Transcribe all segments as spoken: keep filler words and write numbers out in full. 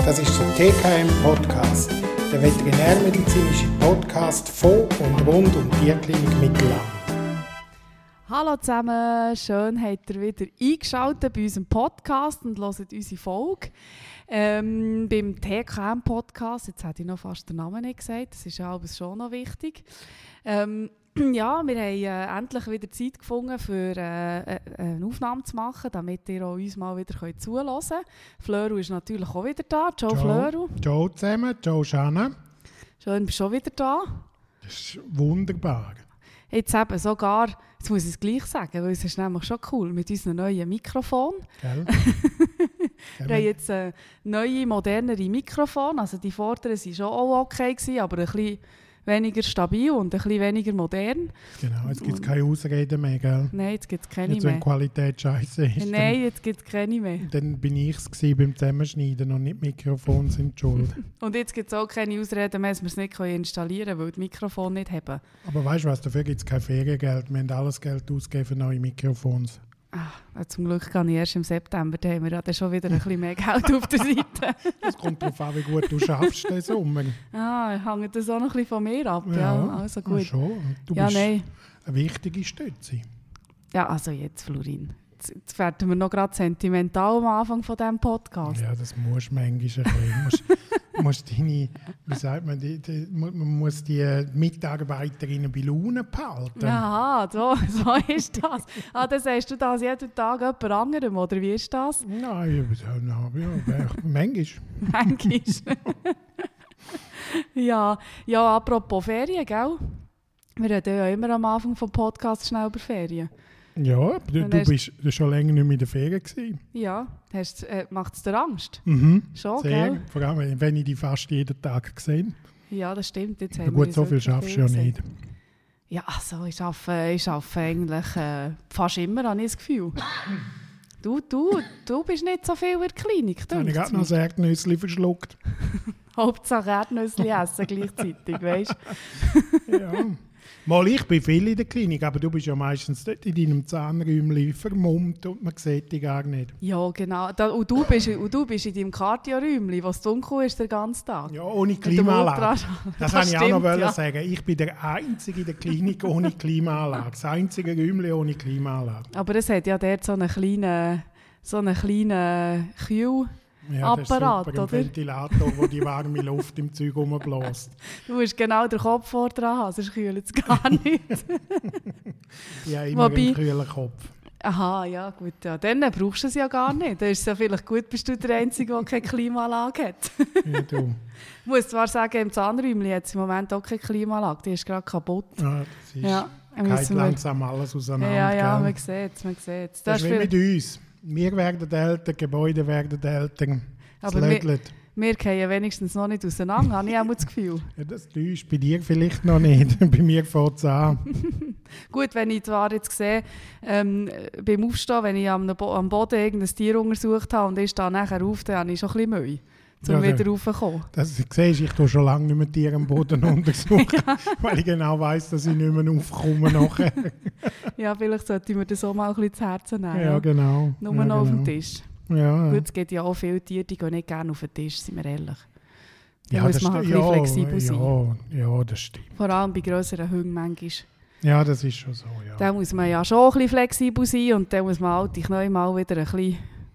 Das ist der T K M-Podcast, der veterinärmedizinische Podcast von und rund um die Tierklinik Mittelland. Hallo zusammen, schön habt ihr wieder eingeschaltet bei unserem Podcast und hört unsere Folge. Ähm, beim T K M-Podcast, jetzt hätte ich noch fast den Namen nicht gesagt, das ist ja aber schon noch wichtig. Ähm, ja, wir haben äh, endlich wieder Zeit gefunden, für äh, eine Aufnahme zu machen, damit ihr auch uns mal wieder könnt zuhören könnt. Flöru ist natürlich auch wieder da. Ciao, Ciao. Flöru. Ciao zusammen, ciao Shanna. Schön, bist du schon wieder da. Das ist wunderbar. Jetzt eben sogar, jetzt muss ich es gleich sagen, weil es ist nämlich schon cool, mit unserem neuen Mikrofon. Gell? Wir haben jetzt äh, neue, modernere Mikrofon, also die vorderen waren schon auch okay gewesen, aber ein bisschen weniger stabil und ein bisschen weniger modern. Genau, jetzt gibt es keine Ausreden mehr, gell? Nein, jetzt gibt es keine jetzt, mehr. Wenn die Qualität scheiße ist. Nein, dann, jetzt gibt es keine mehr. Dann bin ich es beim Zusammenschneiden und nicht Mikrofon sind die Schuld. Und jetzt gibt es auch keine Ausreden mehr, dass wir es nicht installieren können, weil die Mikrofone nicht haben. Aber weißt du was, dafür gibt es kein Feriengeld. Wir haben alles Geld ausgegeben für neue Mikrofons. Ach, zum Glück kann ich erst im September, da haben wir ja dann schon wieder ein bisschen mehr Geld auf der Seite. Das kommt darauf an, wie gut du schaffst den Sommer. Ah, hängt das auch noch ein bisschen von mir ab? Ja, ja also gut. Schon. Du ja, bist nein. eine wichtige Stütze. Ja, also jetzt, Florin. Jetzt, jetzt werden wir noch gerade sentimental am Anfang von diesem Podcast. Ja, das musst du manchmal ein bisschen. musst, musst deine, wie sagt man, die, die, man muss die Mitarbeiterinnen bei Laune behalten. Aha, so, so ist das. Ah, dann sagst du das jeden Tag jemand anderem, oder wie ist das? Nein, ja, ja, manchmal. Manchmal. ja, ja, apropos Ferien, gell? Wir reden ja immer am Anfang des Podcasts schnell über Ferien. Ja, du, du bist schon länger nicht mehr in der Ferien gewesen. Ja, äh, macht es dir Angst? Mhm, schon, sehr. Gell? Vor allem, wenn ich die fast jeden Tag gesehen. Ja, das stimmt. Jetzt ja, haben gut, wir so viel schaffst du ja nicht. Ja, also ich arbeite, ich arbeite eigentlich äh, fast immer, habe ich das Gefühl. Du, du, du bist nicht so viel in der Klinik. Jetzt habe ich gerade noch ein Erdnüssli verschluckt. Hauptsache Erdnüssli essen gleichzeitig, weißt du? Ja. Mal, ich bin viel in der Klinik, aber du bist ja meistens dort in deinem Zahnräumchen vermummt und man sieht dich gar nicht. Ja, genau. Da, und, du bist, und du bist in deinem Cardio-Räumchen, wo es dunkel ist den ganzen Tag. Ja, ohne Klimaanlage. Das, das wollte ich auch noch ja. sagen. Ich bin der Einzige in der Klinik ohne Klimaanlage. Das einzige Räumchen ohne Klimaanlage. Aber es hat ja dort so einen kleinen, so einen kleinen Kühl. Ja, Apparat, das ist super, oder? Ein Ventilator, der die warme Luft im Zeug rumbläst. Du musst genau den Kopf vor dran haben, sonst kühlt es gar nicht. Ja, immer Wobei, einen kühlen Kopf. Aha, ja gut. Ja. Dann brauchst du es ja gar nicht. Dann ist es ja vielleicht gut, bist du der Einzige, der keine Klimaanlage hat. Ja, du. Ich muss zwar sagen, im Zahnräumchen hat es im Moment auch keine Klimaanlage. Die ist gerade kaputt. Ja, das ist ja, geht langsam alles auseinander. Ja, ja, gell? man sieht es, man sieht es. Das, das ist wie mit uns. Wir werden älter, Gebäude werden älter. Aber wir, wir gehen wenigstens noch nicht auseinander, habe ich auch das Gefühl. Ja, das täuscht bei dir vielleicht noch nicht. Bei mir fängt es an. Gut, wenn ich zwar jetzt sehe, ähm, beim Aufstehen, wenn ich am, Bo- am Boden irgendein Tier untersucht habe und ich stehe nachher auf, dann habe ich schon ein bisschen Mühe, um ja, wieder raufzukommen. Das siehst, ich tue schon lange nicht mehr Tiere am Boden untersuchen, ja. Weil ich genau weiss, dass ich nicht mehr aufkomme nachher. Ja, vielleicht sollte ich mir das auch mal ein bisschen zu Herzen nehmen. Ja, genau. Nur ja, noch genau. auf dem Tisch. Ja. Gut, es gibt ja auch viele Tiere, die gehen nicht gerne auf den Tisch, sind wir ehrlich. Da ja, muss man halt ein bisschen ja, flexibel sein. Ja, ja, das stimmt. Vor allem bei grösseren Hunden manchmal. Ja, das ist schon so, ja. Da muss man ja schon ein bisschen flexibel sein und dann muss man halt dich neu mal wieder ein bisschen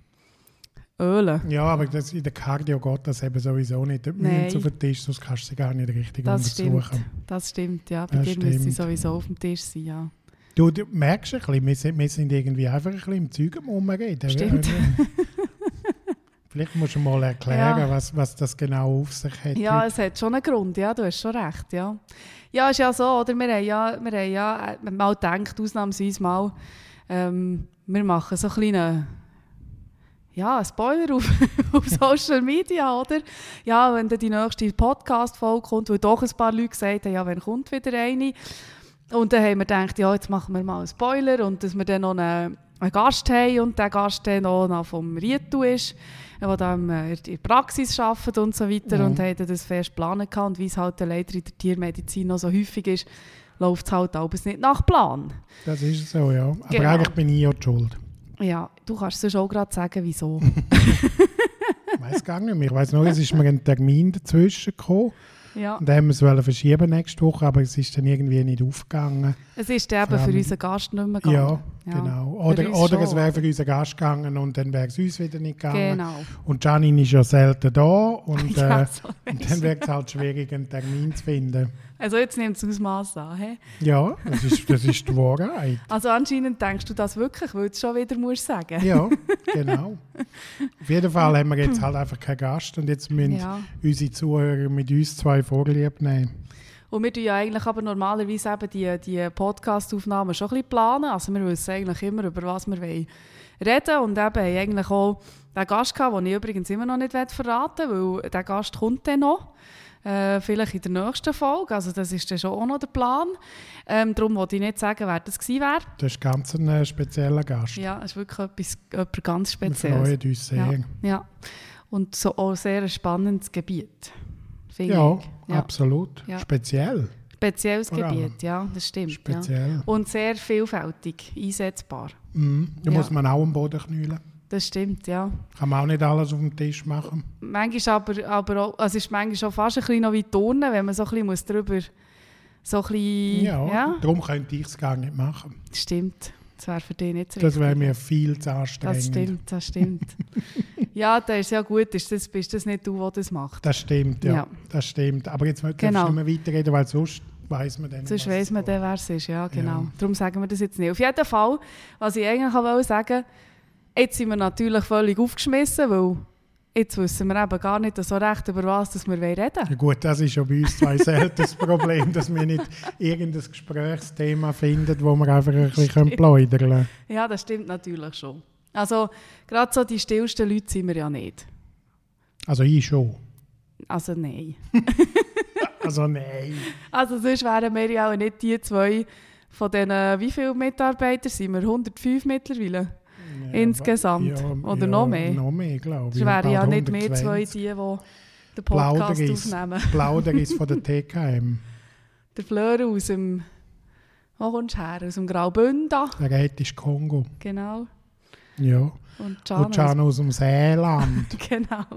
ölen. Ja, aber das, in der Cardio geht das eben sowieso nicht. Dort müssen sie auf den Tisch, sonst kannst du sie gar nicht richtig das untersuchen. Stimmt. Das stimmt, ja. Bei das dir stimmt. müssen sie sowieso auf dem Tisch sein, ja. Du, du merkst ein bisschen, wir sind, wir sind irgendwie einfach ein bisschen im Zeug rumreden. Stimmt. Vielleicht musst du mal erklären, ja. was, was das genau auf sich hat. Ja, es hat schon einen Grund, ja, du hast schon recht, ja. Ja, ist ja so, oder? Wir haben ja, wir haben ja mal gedacht, ausnahmsweise mal, ähm, wir machen so einen kleinen, ja, einen Spoiler auf, auf Social Media, oder? Ja, wenn dann die nächste Podcast-Folge kommt, weil doch ein paar Leute gesagt haben, ja, wenn kommt wieder eine. Und dann haben wir gedacht, ja, jetzt machen wir mal einen Spoiler und dass wir dann noch einen, einen Gast haben und der Gast dann auch noch vom Rietu ist, der da in der Praxis arbeitet und so weiter. Ja. Und haben das fest geplant und wie es halt leider in der Tiermedizin noch so häufig ist, läuft es halt alles nicht nach Plan. Das ist so, ja. Aber genau. eigentlich bin ich ja die Schuld. Ja, du kannst es auch gerade sagen, wieso. Ich weiss gar gegangen. Ich weiss noch, es ist mir ein Termin dazwischen gekommen. Ja. Und dann haben wir es wollen verschieben nächste Woche, aber es ist dann irgendwie nicht aufgegangen. Es ist eben Vor allem- für unseren Gast nicht mehr gegangen. Ja, Ja. genau. Für Oder, uns oder schon. es wäre für unseren Gast gegangen und dann wäre es uns wieder nicht gegangen. Genau. Und Janine ist ja selten da und, Ja, äh, so und weisst dann du. wird es halt schwierig, einen Termin zu finden. Also jetzt nimmt es Ausmaß an. He? Ja, das ist, das ist die Wahrheit. Also anscheinend denkst du das wirklich, weil du es schon wieder musst sagen. Ja, genau. Auf jeden Fall haben wir jetzt halt einfach keinen Gast und jetzt müssen Ja. unsere Zuhörer mit uns zwei Vorlieb nehmen. Und wir tun ja eigentlich aber normalerweise eben die, die Podcast-Aufnahmen schon ein bisschen planen. Also wir wissen eigentlich immer, über was wir wollen reden. Und eben haben eigentlich auch den Gast gehabt, den ich übrigens immer noch nicht verraten will, weil der Gast kommt dann noch. Äh, vielleicht in der nächsten Folge. Also das ist dann schon auch noch der Plan. Ähm, darum wollte ich nicht sagen, wer das gewesen wäre. Das ist ganz ein äh, spezieller Gast. Ja, es ist wirklich etwas, etwas ganz Wir Spezielles. freuen uns sehr. Ja, ja. Und so auch sehr ein spannendes Gebiet. finde Ja, ich. Ja, absolut. Ja. Speziell. spezielles Vor allem. Gebiet, ja, das stimmt. Ja. Speziell. Und sehr vielfältig einsetzbar. Mhm. Da Ja. muss man auch am Boden knüllen. Das stimmt, ja. Kann man auch nicht alles auf dem Tisch machen. Manchmal aber, aber auch, also es ist manchmal auch fast ein bisschen noch wie Turnen, wenn man so ein bisschen muss drüber so ein bisschen, Ja, ja, darum könnte ich es gar nicht machen. das stimmt. Das wäre für dich nicht so Das wäre richtig. mir viel zu anstrengend. Das stimmt, das stimmt. Ja, das ist ja gut, ist das, bist das nicht du, der das macht. Das stimmt, ja. Ja. Das stimmt. Aber jetzt darfst Genau. du nicht mehr weiterreden, weil sonst weiss man dann Sonst was weiss man es dann, wer es ist. Ja, genau. Ja. Darum sagen wir das jetzt nicht. Auf jeden Fall, was ich eigentlich auch wollte sagen, jetzt sind wir natürlich völlig aufgeschmissen, weil jetzt wissen wir eben gar nicht so recht, über was dass wir reden wollen. Ja gut, das ist ja bei uns zwei selten das Problem, dass wir nicht irgendein Gesprächsthema finden, wo wir einfach ein bisschen plaudern können. Ja, das stimmt natürlich schon. Also, gerade so die stillsten Leute sind wir ja nicht. Also ich schon. Also, nein. Also nein. Also, sonst wären wir ja auch nicht die zwei von diesen, wie viele Mitarbeiter sind wir? hundertfünf mittlerweile? Ja, Insgesamt. ja, Oder ja, noch mehr? Noch mehr, glaube ich. Es wären ja Bald nicht mehr zwei, hundertzwanzig. die, die den Podcast Plauderis. aufnehmen. Plauderis von der T K M. Der Fleur aus dem, wo kommst du her? Aus dem Graubünden, Der Rät ist Kongo. genau. Ja. Und Can Und Can aus dem Seeland. aus, genau.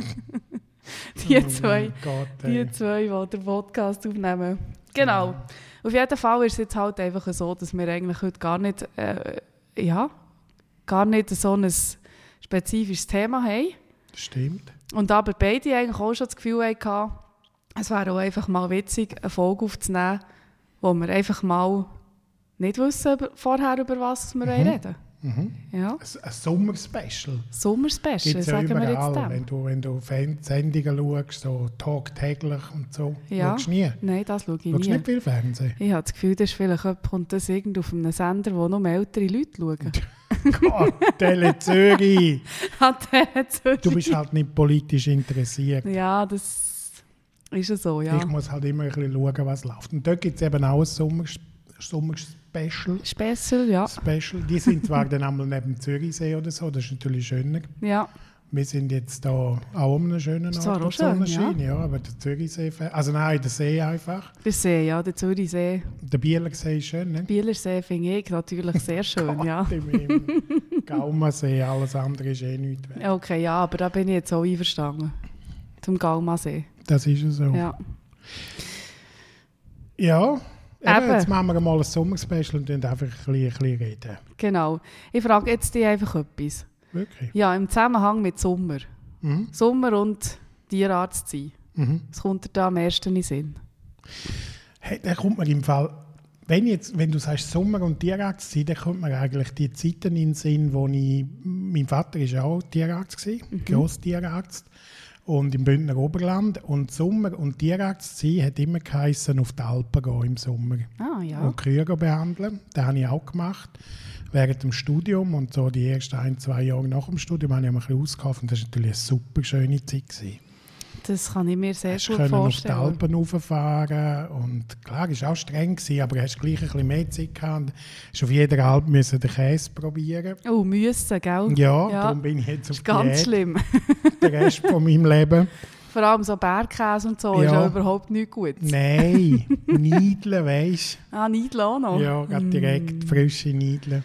die Oh zwei, mein Gott, ey. die zwei, die den Podcast aufnehmen. Genau. Auf jeden Fall ist es jetzt halt einfach so, dass wir eigentlich heute gar nicht, äh, ja, gar nicht so ein spezifisches Thema haben. Das stimmt. Und aber beide eigentlich auch schon das Gefühl hatten, es wäre auch einfach mal witzig, eine Folge aufzunehmen, wo wir einfach mal nicht wissen über, vorher, über was wir Mhm. reden. Mhm. Ja, Ein, ein Sommerspecial. Sommerspecial, Gibt es ja sagen wir jetzt überall, dem. wenn du, wenn du Fan- Sendungen schaust, so tagtäglich und so. Ja. Schaust du nie? Nein, das schaue ich Schaust du nie. nicht viel Fernsehen? Ich habe das Gefühl, dass vielleicht jemand- kommt das irgend auf einem Sender, wo noch ältere Leute schauen. Gott, Tele Zürich! Hat der Zürich. Du bist halt nicht politisch interessiert. Ja, das ist ja so, ja. Ich muss halt immer ein bisschen schauen, was läuft. Und dort gibt es eben auch ein Sommer, Sommer-Special. Special, ja. Special. Die sind zwar dann einmal neben dem Zürichsee oder so, das ist natürlich schöner. Ja, Wir sind jetzt da auch um einen schönen Ist Ort, zwar wo auch die Sonne schön, ja. scheint, ja, aber der Zürichsee, also nein, der See einfach. der See, ja, der Zürichsee. Der Bielersee ist schön, ne? Bielersee finde ich natürlich sehr schön, ja. Gott im Himmel. Gaumensee, alles andere ist eh nichts wert. Okay, ja, aber da bin ich jetzt auch einverstanden. Zum Galmasee. Das ist ja so. Ja. Ja, eben, Eben. jetzt machen wir mal ein Sommerspecial und dann einfach ein bisschen, ein bisschen reden. Genau. Ich frage jetzt dich einfach etwas. Wirklich? Ja, im Zusammenhang mit Sommer. Mhm. Sommer und Tierarzt sein. Mhm. Was kommt dir da am ersten in den Sinn? Hey, da kommt mir im Fall, wenn, jetzt, wenn du sagst Sommer und Tierarzt sein, dann kommt mir eigentlich die Zeiten in den Sinn, wo ich, mein Vater war auch Tierarzt, gewesen, Mhm. Grosstierarzt, und im Bündner Oberland. Und Sommer und Tierarzt sein hat immer geheissen, auf die Alpen gehen im Sommer Ah, ja. und Kühe behandeln. Das habe ich auch gemacht während dem Studium und so die ersten ein, zwei Jahre nach dem Studium habe ich mir ein bisschen ausgeholfen. Und das war natürlich eine super schöne Zeit gewesen. Das kann ich mir sehr Hast gut können auf die vorstellen. Alpen rauffahren und klar, es war auch streng, gewesen, aber du hast gleich ein bisschen mehr Zeit gehabt. Und hast auf jeder Alp müssen den Käse probieren. Oh, müssen, gell? Ja, Ja. darum bin ich jetzt auf Das ist ganz Diät, schlimm. den Rest von meinem Leben. Vor allem so Bergkäse und so ist Ja. ja überhaupt nichts Gutes. Nein, Niedeln, weisst Ah, Niedeln auch noch? du? Ja, gerade direkt Mm. frische Niedeln.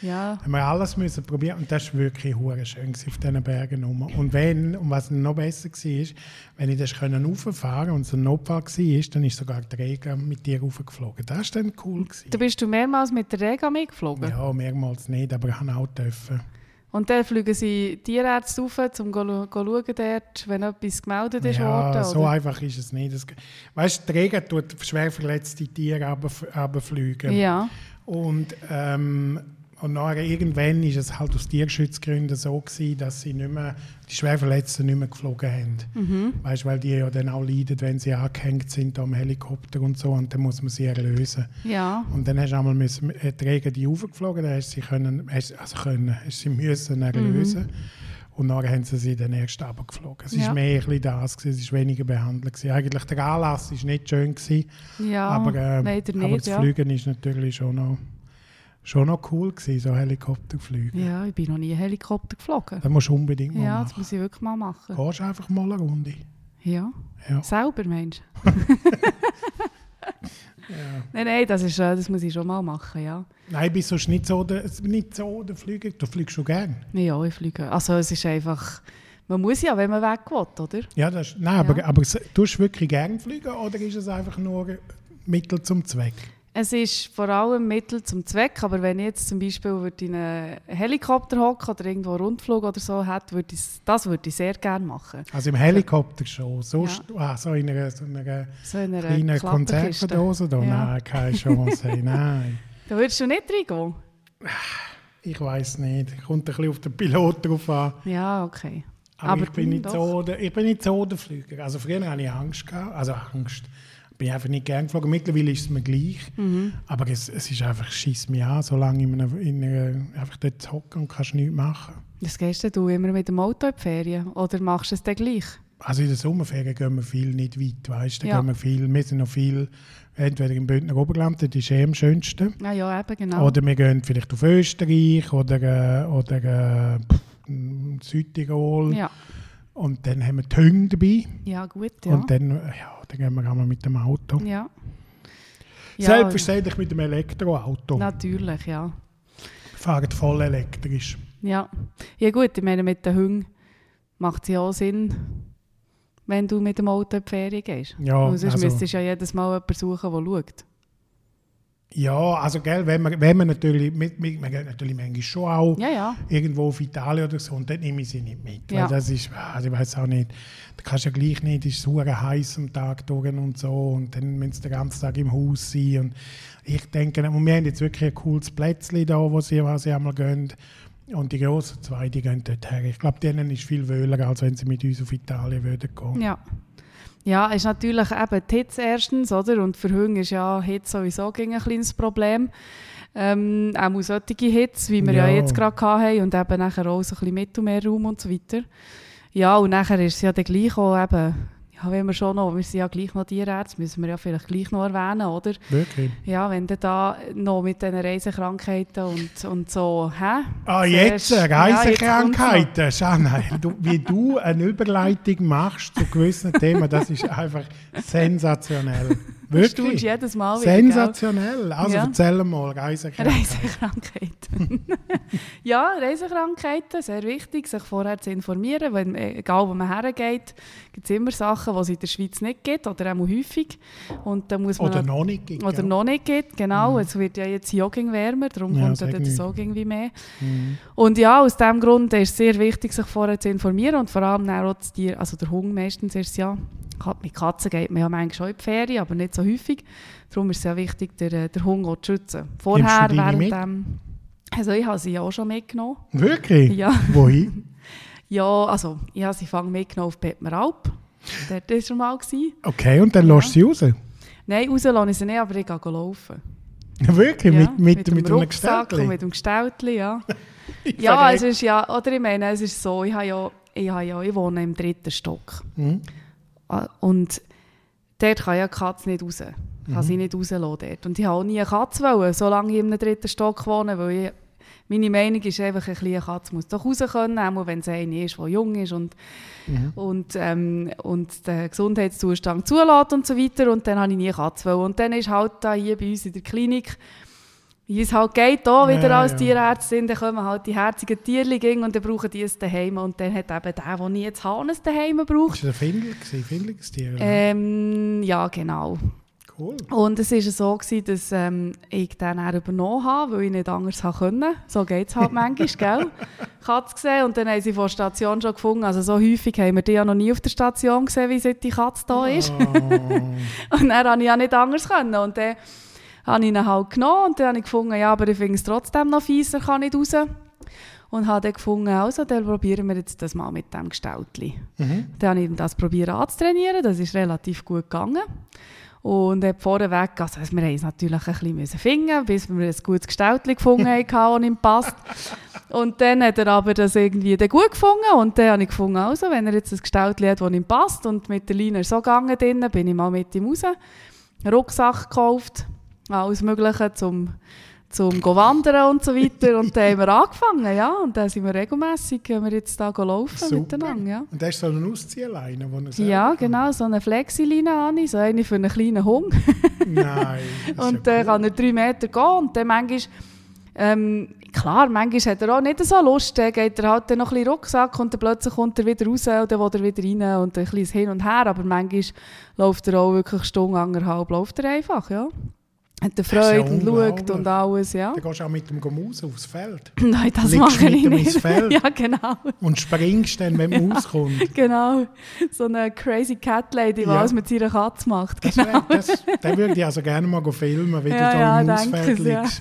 Ja. Haben wir alles müssen probieren und das war wirklich hure schön auf diesen Bergen rum. Und wenn, und was noch besser war, wenn ich das rauffahren konnte und es ein Notfall war, dann ist sogar der Rega mit dir raufgeflogen. Das war dann cool. Da bist du mehrmals mit der Rega mitgeflogen? Ja, mehrmals nicht, aber ich durfte auch dürfen. Und dann fliegen sie Tierärzte rauf, um zu schauen, dort, wenn etwas gemeldet ist ja, worden? Ja, so oder? einfach ist es nicht. Das, weißt du, der Rega tut schwer verletzte Tiere runterfliegen. Ja. Und, ähm, und nachher, irgendwann war es halt aus Tierschutzgründen so gewesen, dass sie nicht mehr, die Schwerverletzten nicht mehr geflogen haben. Mhm. Weißt, weil die ja dann auch leiden, wenn sie angehängt sind am Helikopter und so, und dann muss man sie erlösen. Ja. Und dann hast du einmal müssen, die Rega die raufgeflogen, dann hast du sie können, hast, also können, hast sie müssen erlösen. Mhm. Und dann haben sie sie dann erst runtergeflogen. Es war ja. mehr ein bisschen das, gewesen, es war weniger behandelt. Gewesen. Eigentlich der Anlass war nicht schön, gewesen, ja, aber, äh, nicht, aber das ja. Fliegen ist natürlich schon noch, schon noch cool gewesen, so Helikopterfliegen. Ja, ich bin noch nie Helikopter geflogen. Das musst du unbedingt mal ja, machen. Ja, das muss ich wirklich mal machen. Gehst einfach mal eine Runde. Ja, ja. Selber, Mensch. ja. Nein, nein, das, ist, das muss ich schon mal machen, ja. Nein, ich bin sonst nicht so der, nicht so der Flieger. Du fliegst schon gerne. Ja, ich fliege. Also es ist einfach, man muss ja, wenn man weg will, oder? Ja, das ist, nein, ja. aber, aber tust du wirklich gerne fliegen oder ist es einfach nur Mittel zum Zweck? Es ist vor allem Mittel zum Zweck, aber wenn ich jetzt zum Beispiel in einen Helikopter hocke oder irgendwo einen Rundflug oder so hätte, würde ich, das würde ich sehr gerne machen. Also im Helikopter schon? Sonst, ja. ah, so in einer, so einer, so in einer kleinen Konservendose? Da? Ja. Nein, keine Chance. Nein. Da würdest du nicht reingehen? Ich weiss nicht. Kommt ein bisschen auf den Pilot drauf an. Ja, okay. Aber, aber ich, bin nicht so der, ich bin nicht so der Flüger. Also früher hatte ich Angst gehabt. Also Angst. Ich bin einfach nicht gern geflogen. Mittlerweile ist es mir gleich. Mhm. Aber es, es ist einfach, schiss mich an, solange in einer, in einer, einfach dort hocken und kannst nichts machen. Das gehst du immer mit dem Auto in die Ferien? Oder machst du es dann gleich? Also in der Sommerferien gehen wir viel nicht weit, weißt du? Ja. Gehen wir viel, wir sind noch viel, entweder im Bündner Oberland, das ist eh am schönsten. Ja, ja, eben, genau. Oder wir gehen vielleicht auf Österreich oder, oder äh, Südtirol. Ja. Und dann haben wir die Hunde dabei. Ja, gut, ja. Und dann, ja, dann gehen wir einmal mit dem Auto. Ja. Ja. Selbstverständlich mit dem Elektroauto. Natürlich, ja. Wir fahren voll elektrisch. Ja. Ja gut, ich meine, mit den Hunden macht es ja auch Sinn, wenn du mit dem Auto in die Ferien gehst. Ja, und sonst also, müsstest du ja jedes Mal jemanden suchen, der schaut. Ja, also gell, wenn man, wenn man natürlich, mit, mit, man geht natürlich manchmal schon auch ja, ja. irgendwo auf Italien oder so, und dann nehme ich sie nicht mit. Ja. Weil das ist, also ich weiß auch nicht, da kannst du ja gleich nicht, es ist so heiß am Tag durch und so, und dann müssen sie den ganzen Tag im Haus sein. Und ich denke, und wir haben jetzt wirklich ein cooles Plätzchen da, wo sie, wo sie einmal gehen. Und die grossen zwei, die gehen dort her. Ich glaube, denen ist viel wöhler, als wenn sie mit uns auf Italien würden gehen. Ja. Ja, ist natürlich eben die Hitze erstens, oder? Und für Hunde ist ja Hitze sowieso ein kleines Problem. Ähm, auch solche Hitze, wie wir ja, ja jetzt gerade hatten, und eben nachher auch so ein bisschen Mittelmeerraum und so weiter. Ja, und nachher ist es ja dann gleich auch eben, ja, wenn wir schon noch, wir sind ja gleich noch Tierärzte, müssen wir ja vielleicht gleich noch erwähnen, oder? Wirklich? Ja, wenn du da noch mit diesen Reisekrankheiten und, und so, hä? Ah, jetzt Reisekrankheiten, ja, Janne, du, wie du eine Überleitung machst zu gewissen Themen, das ist einfach sensationell. Wirklich? Du tust jedes Mal wieder, sensationell. Gell? Also ja. Erzähl mal, Reisekrankheiten. Reisekrankheiten. Ja, Reisekrankheiten, sehr wichtig, sich vorher zu informieren. Wenn, egal wo man hergeht, gibt es immer Sachen, die es in der Schweiz nicht gibt oder auch häufig. Und da muss man oder noch nicht gibt. Oder ja. noch nicht gibt, genau. Mhm. Es wird ja jetzt Jogging wärmer, darum ja, kommt ja das Jogging wie mehr. Mhm. Und ja, aus diesem Grund ist es sehr wichtig, sich vorher zu informieren und vor allem auch das Tier, also der Hund meistens ist es ja, mit Katzen geht man ja manchmal schon in die Ferien, aber nicht so häufig. Darum ist es ja wichtig, den, den Hund auch zu schützen. Vorher, während dem... Also ich habe sie ja auch schon mitgenommen. Wirklich? Ja. Wohin? Ja, also ich habe sie fang mitgenommen auf Bettmeralp. Dort war schon mal. Okay, und dann ja. lässt du sie raus? Nein, raus lasse ich sie nicht, aber ich gehe laufen. Wirklich? Ja, mit, mit, mit dem mit Rucksack einem und mit dem Gestäutli, ja. Ja, es ist ja, oder ich meine, es ist so, ich, habe ja, ich, habe ja, ich wohne im dritten Stock. Mhm. Und dort kann ja die Katze nicht raus. Ich kann mhm. sie nicht rauslassen dort. Und ich wollte auch nie eine Katze wollen, solange ich im dritten Stock wohne, weil ich, meine Meinung ist einfach, eine kleine Katze muss doch raus können, auch wenn es eine ist, die jung ist und, mhm. und, ähm, und den Gesundheitszustand zulässt und so weiter. Und dann habe ich nie eine Katze wollen. Und dann ist halt da hier bei uns in der Klinik wie es halt geht, auch wieder ja, als ja. Tierärztin, dann kommen halt die herzigen Tierchen und dann brauchen die es daheim. Und dann hat eben der, der nie jetzt Hannes daheim braucht. Ist das ein Findel gewesen? Findliges Tier? Ähm, ja, genau. Cool. Und es war so, gewesen, dass ähm, ich den dann übernommen habe, weil ich nicht anders konnte. So geht es halt manchmal, gell? Katze gesehen und dann haben sie vor der Station schon gefunden. Also so häufig haben wir die ja noch nie auf der Station gesehen, wie seit die Katze da ist. Oh. Und dann konnte ich ja nicht anders können. Und dann habe ich ihn halt genommen und dann habe ich gefunden, ja, aber ich finde es trotzdem noch fieser, kann nicht raus. Und habe dann gefunden, also, dann probieren wir jetzt das mal mit dem Gestaltli. Mhm. Dann habe ich ihm das probiert anzutrainieren, das ist relativ gut gegangen. Und vorweg, also wir mussten es natürlich ein bisschen finden, bis wir ein gutes Gestaltli gefunden haben, das ihm passt. Und dann hat er aber das irgendwie dann gut gefunden und dann habe ich gefunden, also, wenn er jetzt ein Gestaltli hat, das ihm passt und mit der Leine so gegangen drin, bin ich mal mit ihm raus, einen Rucksack gekauft, alles Mögliche zum, zum Wandern und so weiter. Und dann haben wir angefangen, ja. Und dann sind wir regelmässig wir jetzt da laufen Super. miteinander. Ja. Und hast du so eine Ausziehleine, die er selber Ja, kann? genau, so eine Flexileine habe ich, so eine für einen kleinen Hund. Nein. das ist Und dann ja cool. kann er drei Meter gehen und dann manchmal, ähm, klar, manchmal hat er auch nicht so Lust, dann geht er halt dann noch ein bisschen Rucksack und dann plötzlich kommt er wieder raus und dann will er wieder rein und ein bisschen hin und her, aber manchmal läuft er auch wirklich Stunde, anderthalb, läuft er einfach, ja. Hat er Freude ja und schaut und alles, ja. Dann gehst du auch mit dem Maus aufs Feld. Nein, das Liegst mache mit ich ihm nicht. ins Feld. Ja, genau. Und springst dann, wenn die Maus kommt. Genau. So eine crazy Cat Lady, die Ja. alles mit ihrer Katze macht. Das Genau. wär, das, den würde ich also gerne mal filmen, wie Ja, du ja, da im danke, Mausfeld ja. liegst.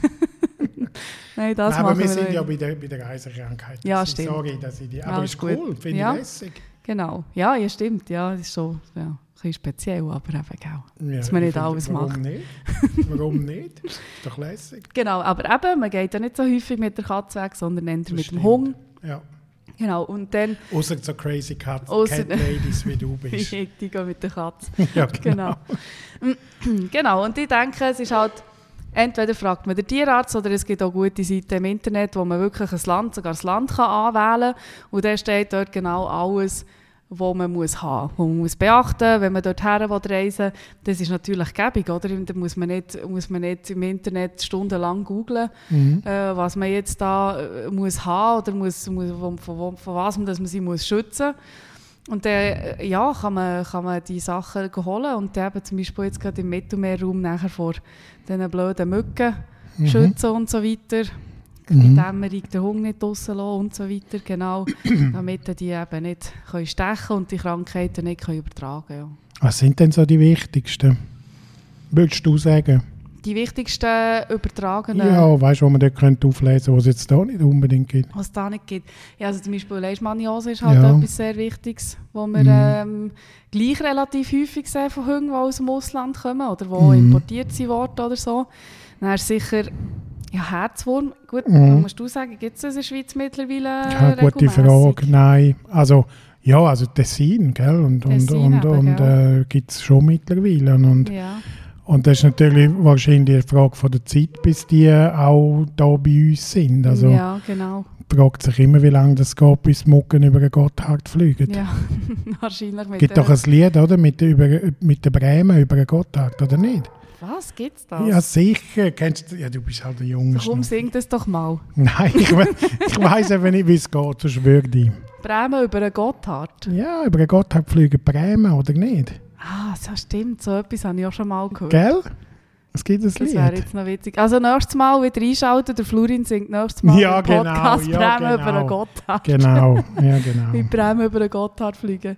Nein, das Nein, aber machen wir wir sind nicht. ja bei der, bei der Reisekrankheit. Ja, Das ist- stimmt. Sorry, dass ich die... Aber Alles ist gut. cool, finde Ja. ich lässig. Genau. Ja, ja, stimmt. Ja, das ist so ja, ein bisschen speziell, aber eben auch. Ja, Dass man ich nicht finde, alles warum macht. Nicht? Warum nicht? Ist doch lässig. Genau, aber eben, man geht ja nicht so häufig mit der Katze weg, sondern eher Das mit stimmt. dem Hund. Ja. Genau, und dann Außer so crazy Cat, Ausser- Cat Ladies, wie du bist. die gehen mit der Katze. Ja, genau. Genau. Genau, und ich denke, es ist halt, entweder fragt man den Tierarzt oder es gibt auch gute Seiten im Internet, wo man wirklich ein Land, sogar das Land kann anwählen kann. Und da steht dort genau alles, was man muss haben muss, was man muss beachten, wenn man dorthin reisen will. Das ist natürlich gäbig, oder? Da muss man nicht, muss man nicht im Internet stundenlang googlen, Mhm. äh, was man jetzt da äh, muss haben oder muss, muss, von, von, von was man, dass man sie muss schützen muss. Und dann äh, ja, kann, man, kann man die Sachen holen und dann eben zum Beispiel jetzt gerade im Mittelmeerraum nachher vor diesen blöden Mücken Mhm. schützen und so weiter. Mhm. Die Dämmerung, den Hund nicht draussen lassen und so weiter, genau, damit die eben nicht können stechen und die Krankheiten nicht können übertragen können. Ja. Was sind denn so die wichtigsten? Würdest du sagen? Die wichtigsten übertragenen, Ja, weißt du, wo man dort könnte auflesen könnte, was es jetzt da nicht unbedingt gibt? was es da nicht gibt. Ja, also zum Beispiel Leishmaniose ist halt Ja. etwas sehr Wichtiges, wo wir Mhm. ähm, gleich relativ häufig sehen von Hunden, die aus dem Ausland kommen oder die Mhm. importiert sind worden oder so. Dann ist sicher ja, Herzwurm. Gut, Mhm. musst du sagen, gibt es das in der Schweiz mittlerweile Ja, gute regelmässig? Frage. Nein, also ja, also Tessin, gell? Und, und, Tessin und, eben, und äh, gibt es schon mittlerweile. Und, Ja. und das ist natürlich wahrscheinlich eine Frage von der Zeit, bis die auch da bei uns sind. Also ja, genau. fragt sich immer, wie lange das geht, bis die Mucken über den Gotthard fliegen. Ja, wahrscheinlich mit Gibt der... doch ein Lied, oder? Mit, der- über, mit der Bremen über den Gotthard, oder nicht? Was, gibt's das? Ja, sicher. Kennst du, ja, du bist halt ein Junge. Komm, sing das doch mal. Nein, ich, we- ich weiss eben nicht, wie es geht, sonst würde ich. Bremen über den Gotthard. Ja, über den Gotthard fliegen Bremen, oder nicht? Ah, so stimmt. So etwas habe ich auch schon mal gehört. Gell? Es gibt ein Das wäre Lied. jetzt noch witzig. Also nächstes Mal wieder einschalten, der Florin singt nächstes Mal Ja, im genau, Podcast ja, Bremen genau. über den Gotthard. Genau, ja Wie genau. Bremen über den Gotthard fliegen.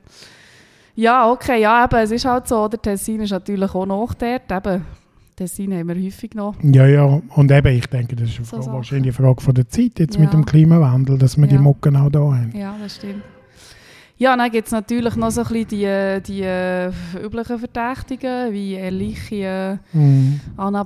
Ja, okay, ja, eben, es ist halt so, oder? Tessin ist natürlich auch noch dort, eben. Tessin haben wir häufig noch. Ja, ja, und eben, ich denke, das ist eine So Frage, Sachen. wahrscheinlich eine Frage von der Zeit jetzt Ja. mit dem Klimawandel, dass wir die Ja. Mucken auch da haben. Ja, das stimmt. Ja, dann gibt es natürlich noch so ein bisschen die, die äh, üblichen Verdächtigen, wie Ehrlichien, Mhm.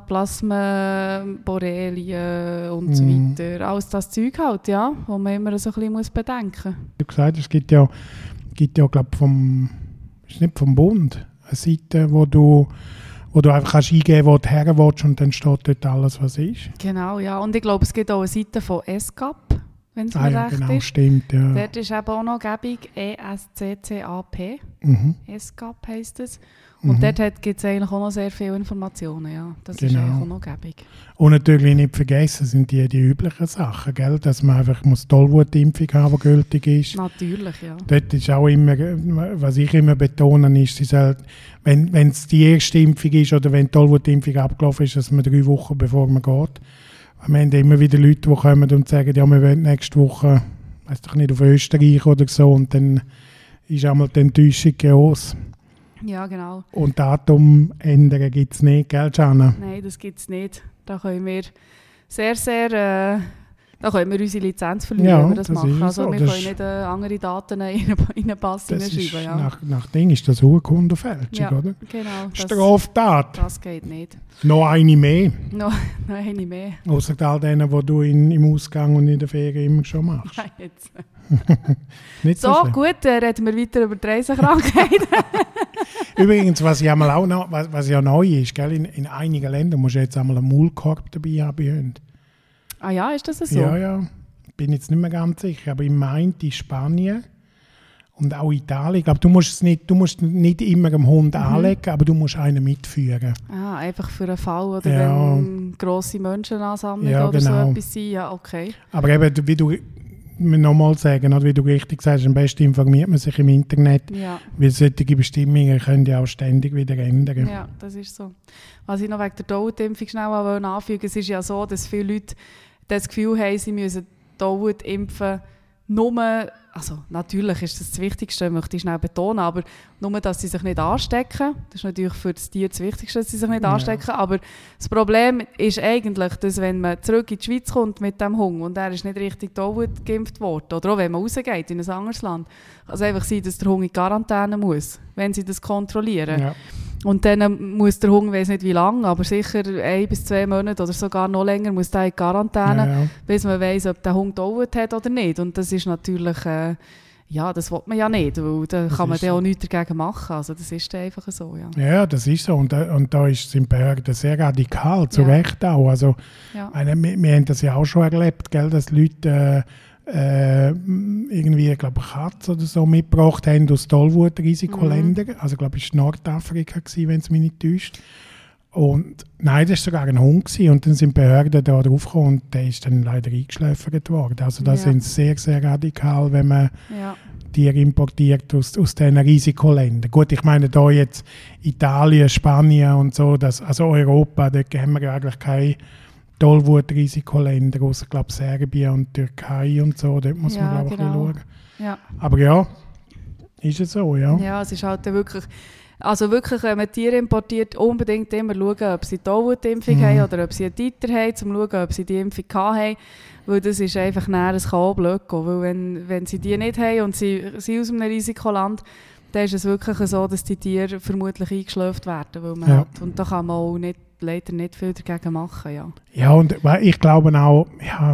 Anaplasmen, Borrelien und so Mhm. weiter. Alles das Zeug halt, ja, wo man immer so ein bisschen muss bedenken Du hast gesagt, es gibt ja, gibt ja glaube vom, ist nicht vom Bund, eine Seite, wo du, wo du einfach kannst eingeben, wo du her willst und dann steht dort alles, was ist. Genau, ja. Und ich glaube, es gibt auch eine Seite von S C A P, wenn es ah, mir ja, recht genau, ist. Stimmt, ja. Dort ist eben auch noch gäbig E S C C A P. Mhm. E S C A P heisst es. Und Mhm. dort gibt es eigentlich auch noch sehr viele Informationen. Ja. Das ist Genau. eigentlich auch noch gäbig. Und natürlich nicht vergessen sind die, die üblichen Sachen, gell? Dass man einfach muss Tollwutimpfung haben, die gültig ist. Natürlich, ja. Dort ist auch immer, was ich immer betone, ist, sie soll, wenn es die erste Impfung ist oder wenn die Tollwutimpfung abgelaufen ist, dass man drei Wochen bevor man geht. Wir haben immer wieder Leute, die kommen und sagen, ja, wir wollen nächste Woche, weiß doch nicht, auf Österreich oder so, und dann ist einmal die Enttäuschung groß. Ja, genau. Und Datum ändern gibt es nicht, gell, Jana? Nein, das gibt es nicht. Da können wir sehr, sehr, äh, da können wir unsere Lizenz verlieren, Ja, wenn wir das, das machen. ist Also so. wir Das können ist- nicht äh, andere Daten in einen Pass Das ist, hineinschreiben. Ja. nach, nach Ding ist das Urkundenfälschung, Ja. oder? Genau, das, Straftat. das geht nicht. Noch eine mehr. Noch, noch eine mehr. Außer all denen, die du in, im Ausgang und in der Ferien immer schon machst. Nein, jetzt. Nicht so So, schlimm. gut, äh, reden wir weiter über die Reisekrankheit. Übrigens, was ja, mal auch noch, was, was ja neu ist, gell? In, in einigen Ländern musst du jetzt einmal einen Maulkorb dabei haben bei Hunden. Ah ja, ist das so? Ja, ja. Bin jetzt nicht mehr ganz sicher, aber ich meinte in Spanien und auch Italien. Ich glaube, du musst es nicht, du musst nicht immer dem Hund Mhm. anlegen, aber du musst einen mitführen. Ah, einfach für einen Fall, oder Ja. wenn grosse Menschenansammlungen Ja, oder genau. so etwas sind. Ja, okay. Aber eben, wie du nochmal sagen, oder wie du richtig sagst, am besten informiert man sich im Internet, Ja. weil solche Bestimmungen können ja auch ständig wieder ändern. Ja, das ist so. Was ich noch wegen der Tollwutimpfung schnell anfügen wollte, es ist ja so, dass viele Leute das Gefühl haben, sie müssen Tollwut impfen, nur, also natürlich ist das das Wichtigste, möchte ich schnell betonen, aber nur, dass sie sich nicht anstecken. Das ist natürlich für das Tier das Wichtigste, dass sie sich nicht Ja. anstecken. Aber das Problem ist eigentlich, dass wenn man zurück in die Schweiz kommt mit dem Hund und er ist nicht richtig Tollwut geimpft worden, oder auch wenn man rausgeht in ein anderes Land, kann es einfach sein, dass der Hund in Quarantäne muss, wenn sie das kontrollieren. Ja. Und dann ähm, muss der Hund, ich weiss nicht wie lange, aber sicher ein bis zwei Monate oder sogar noch länger, muss der in Quarantäne, Ja, ja. bis man weiss, ob der Hund Tollwut hat oder nicht. Und das ist natürlich, äh, ja, das will man ja nicht, weil da Das kann man ist dann auch so. nichts dagegen machen. Also das ist dann einfach so, ja. Ja, das ist so. Und, da- und da ist, sind Behörden sehr radikal, zu Ja. Recht auch. Also, ja. meine, wir, wir haben das ja auch schon erlebt, gell, dass Leute äh, äh, irgendwie, ich glaube, Katze oder so mitgebracht haben aus Tollwut-Risikoländern. Mhm. Also, ich glaube, es war Nordafrika, wenn es mich nicht täuscht. Und nein, das war sogar ein Hund gewesen. Und dann sind die Behörden da drauf gekommen und der ist dann leider eingeschläfert worden. Also da Ja. sind sie sehr, sehr radikal, wenn man Ja. Tiere importiert aus, aus diesen Risikoländern. Gut, ich meine da jetzt Italien, Spanien und so, das, also Europa, da haben wir ja eigentlich keine Tollwut-Risikoländer, außer, glaube ich, Serbien und Türkei und so. Dort muss Ja, man, glaube ich, genau. ein bisschen schauen. Ja. Aber ja, ist es so, ja. Ja, es ist halt dann wirklich, also wirklich, wenn man Tiere importiert, unbedingt immer schauen, ob sie die Tollwutimpfung Mhm. haben oder ob sie einen Titer haben, um zu schauen, ob sie die Impfung haben. Weil das ist einfach näher, es kann auch blöd gehen. Weil wenn, wenn sie die nicht haben und sie sind aus einem Risikoland, dann ist es wirklich so, dass die Tiere vermutlich eingeschläft werden. Weil man Ja. hat, und da kann man auch nicht, leider nicht viel dagegen machen. Ja. Ja, und weil ich glaube auch, ja,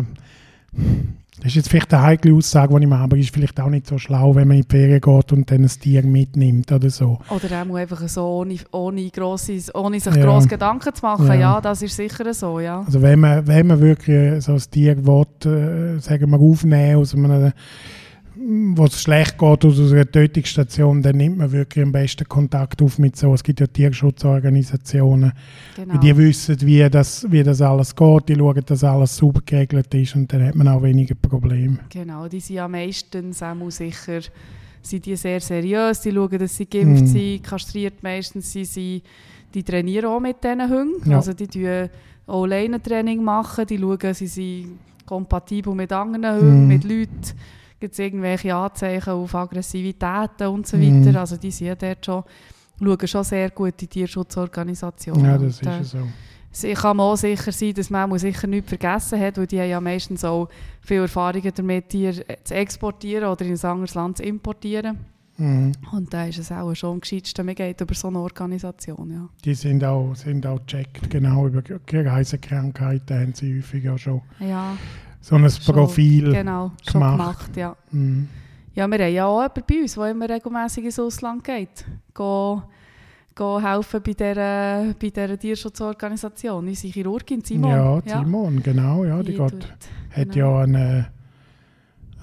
das ist jetzt vielleicht eine heikle Aussage, die ich mache, aber ist vielleicht auch nicht so schlau, wenn man in die Ferien geht und dann ein Tier mitnimmt oder so. Oder auch einfach so, ohne, ohne, grosses, ohne sich Ja. grosse Gedanken zu machen. Ja. Ja. Das ist sicher so, ja. Also wenn man, wenn man wirklich so ein Tier will, äh, sagen wir, aufnehmen aus einem, wo es schlecht geht, aus einer Tötungsstation, dann nimmt man wirklich am besten Kontakt auf mit so. Es gibt ja Tierschutzorganisationen, Genau. die wissen, wie das, wie das alles geht, die schauen, dass alles sauber geregelt ist und dann hat man auch weniger Probleme. Genau, die sind ja meistens auch mal sicher, sind die sehr seriös, die schauen, dass sie geimpft Mhm. sind, kastriert meistens sind sie, die trainieren auch mit diesen Hunden, Ja. also die tun auch Leinentraining machen, die schauen, sie sind kompatibel mit anderen Hunden, Mhm. mit Leuten, gibt es irgendwelche Anzeichen auf Aggressivitäten und so Mhm. weiter, also die sind dort schon, schauen schon sehr gut die Tierschutzorganisationen. Ja, das Und, äh, ist ja so. Sie kann man auch sicher sein, dass man auch sicher nichts vergessen hat, weil die haben ja meistens auch viele Erfahrungen damit, Tiere zu exportieren oder in ein anderes Land zu importieren. Mhm. Und da ist es auch schon am gescheitsten, man geht über so eine Organisation. Ja. Die sind auch, sind auch gecheckt, genau, über Reisekrankheiten haben sie häufig auch schon Ja, so ein schon, Profil genau, schon gemacht. gemacht. Ja. Mhm. Ja, wir haben ja auch jemanden bei uns, der immer regelmässig ins Ausland geht. Go, go helfen bei dieser, bei dieser Tierschutzorganisation. Unsere Chirurgin Simon. Ja, Simon, genau, ja, die Die geht, tut- hat genau. ja eine,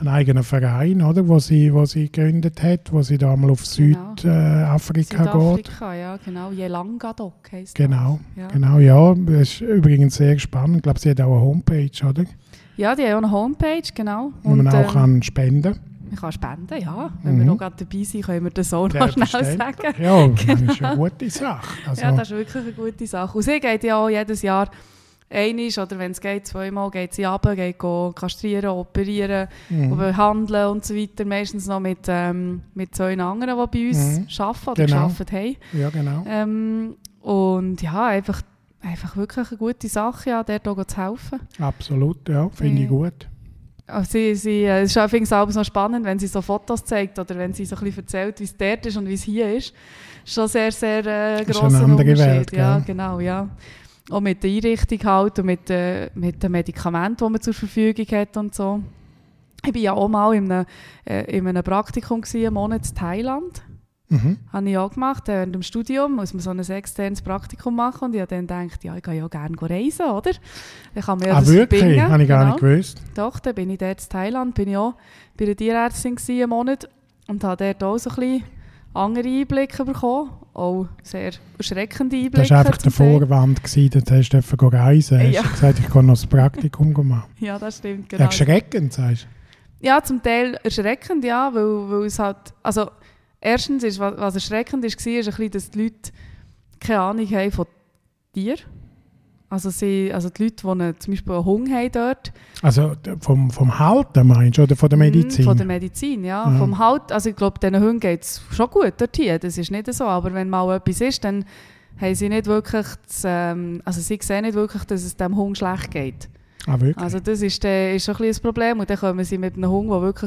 einen eigenen Verein, oder, wo sie, wo sie gegründet hat, wo sie da mal auf Genau. Südafrika geht. Südafrika, ja, genau. Jelangadok heisst Genau, das. Ja. genau, ja. Das ist übrigens sehr spannend. Ich glaube, sie hat auch eine Homepage, oder? Ja, die haben auch eine Homepage, genau. Wo man auch ähm, kann spenden kann. man kann spenden, ja. Wenn Mhm. wir noch gerade dabei sind, können wir das auch noch schnell sagen. Ja, das Genau. ist eine gute Sache. Also, Ja, das ist wirklich eine gute Sache. Und sie geht ja auch jedes Jahr einmal, oder wenn es geht, zweimal, geht sie runter, geht go kastrieren, operieren, mhm. behandeln und so weiter. Meistens noch mit, ähm, mit zwei anderen, die bei uns Mhm. arbeiten oder Genau. gearbeitet haben. Ja, genau. Ähm, und ja, einfach, einfach wirklich eine gute Sache, ja, dort auch zu helfen. Absolut, ja, finde ich Ja. gut. Also sie, sie, äh, es ist auch es noch spannend, wenn sie so Fotos zeigt oder wenn sie so ein bisschen erzählt, wie es dort ist und wie es hier ist. Schon sehr, sehr äh, Ist grosser eine andere Unterschied. Welt, ja, gell? genau, ja. Auch mit der Einrichtung halt und mit, äh, mit den Medikamenten, die man zur Verfügung hat und so. Ich war ja auch mal in einem, äh, in einem Praktikum gewesen, einen Monat in Thailand. Mhm. Habe ich auch gemacht. Während dem Studium muss man so ein externes Praktikum machen. Und ich habe dann gedacht, ja, ich gehe ja gerne reisen, oder? Dann kann man ja Ah, das wirklich? verbinden. Habe ich gar Genau. nicht gewusst. Doch, dann bin ich dort in Thailand, bin ich auch bei einer Tierärztin gewesen, einen Monat und habe dort auch so ein bisschen andere Einblicke bekommen. Auch sehr erschreckende Einblicke. Das war einfach der zum Teil. Vorwand, gewesen, dass du hast dürfen reisen. Hast Ja. du gesagt, ich kann noch das Praktikum machen. Ja, das stimmt, genau. Erschreckend, sagst du? Ja, zum Teil erschreckend, ja, weil, weil es halt, also erstens, ist, was, was erschreckend ist, war, ist ein bisschen, dass die Leute keine Ahnung haben von Tieren. Also, sie, also die Leute, die eine, zum Beispiel einen Hunger haben dort. Also d- vom, vom Halten meinst du, oder von der Medizin? Mm, Von der Medizin, ja. Ja. Vom Halt, also ich glaube, diesen Hunden geht es schon gut dort hier, das ist nicht so. Aber wenn mal etwas ist, dann haben sie nicht wirklich, das, ähm, also sie sehen nicht wirklich, dass es dem Hund schlecht geht. Ah, wirklich? Also das ist, äh, ist schon ein bisschen das Problem. Und dann kommen sie mit einem Hund, der wirklich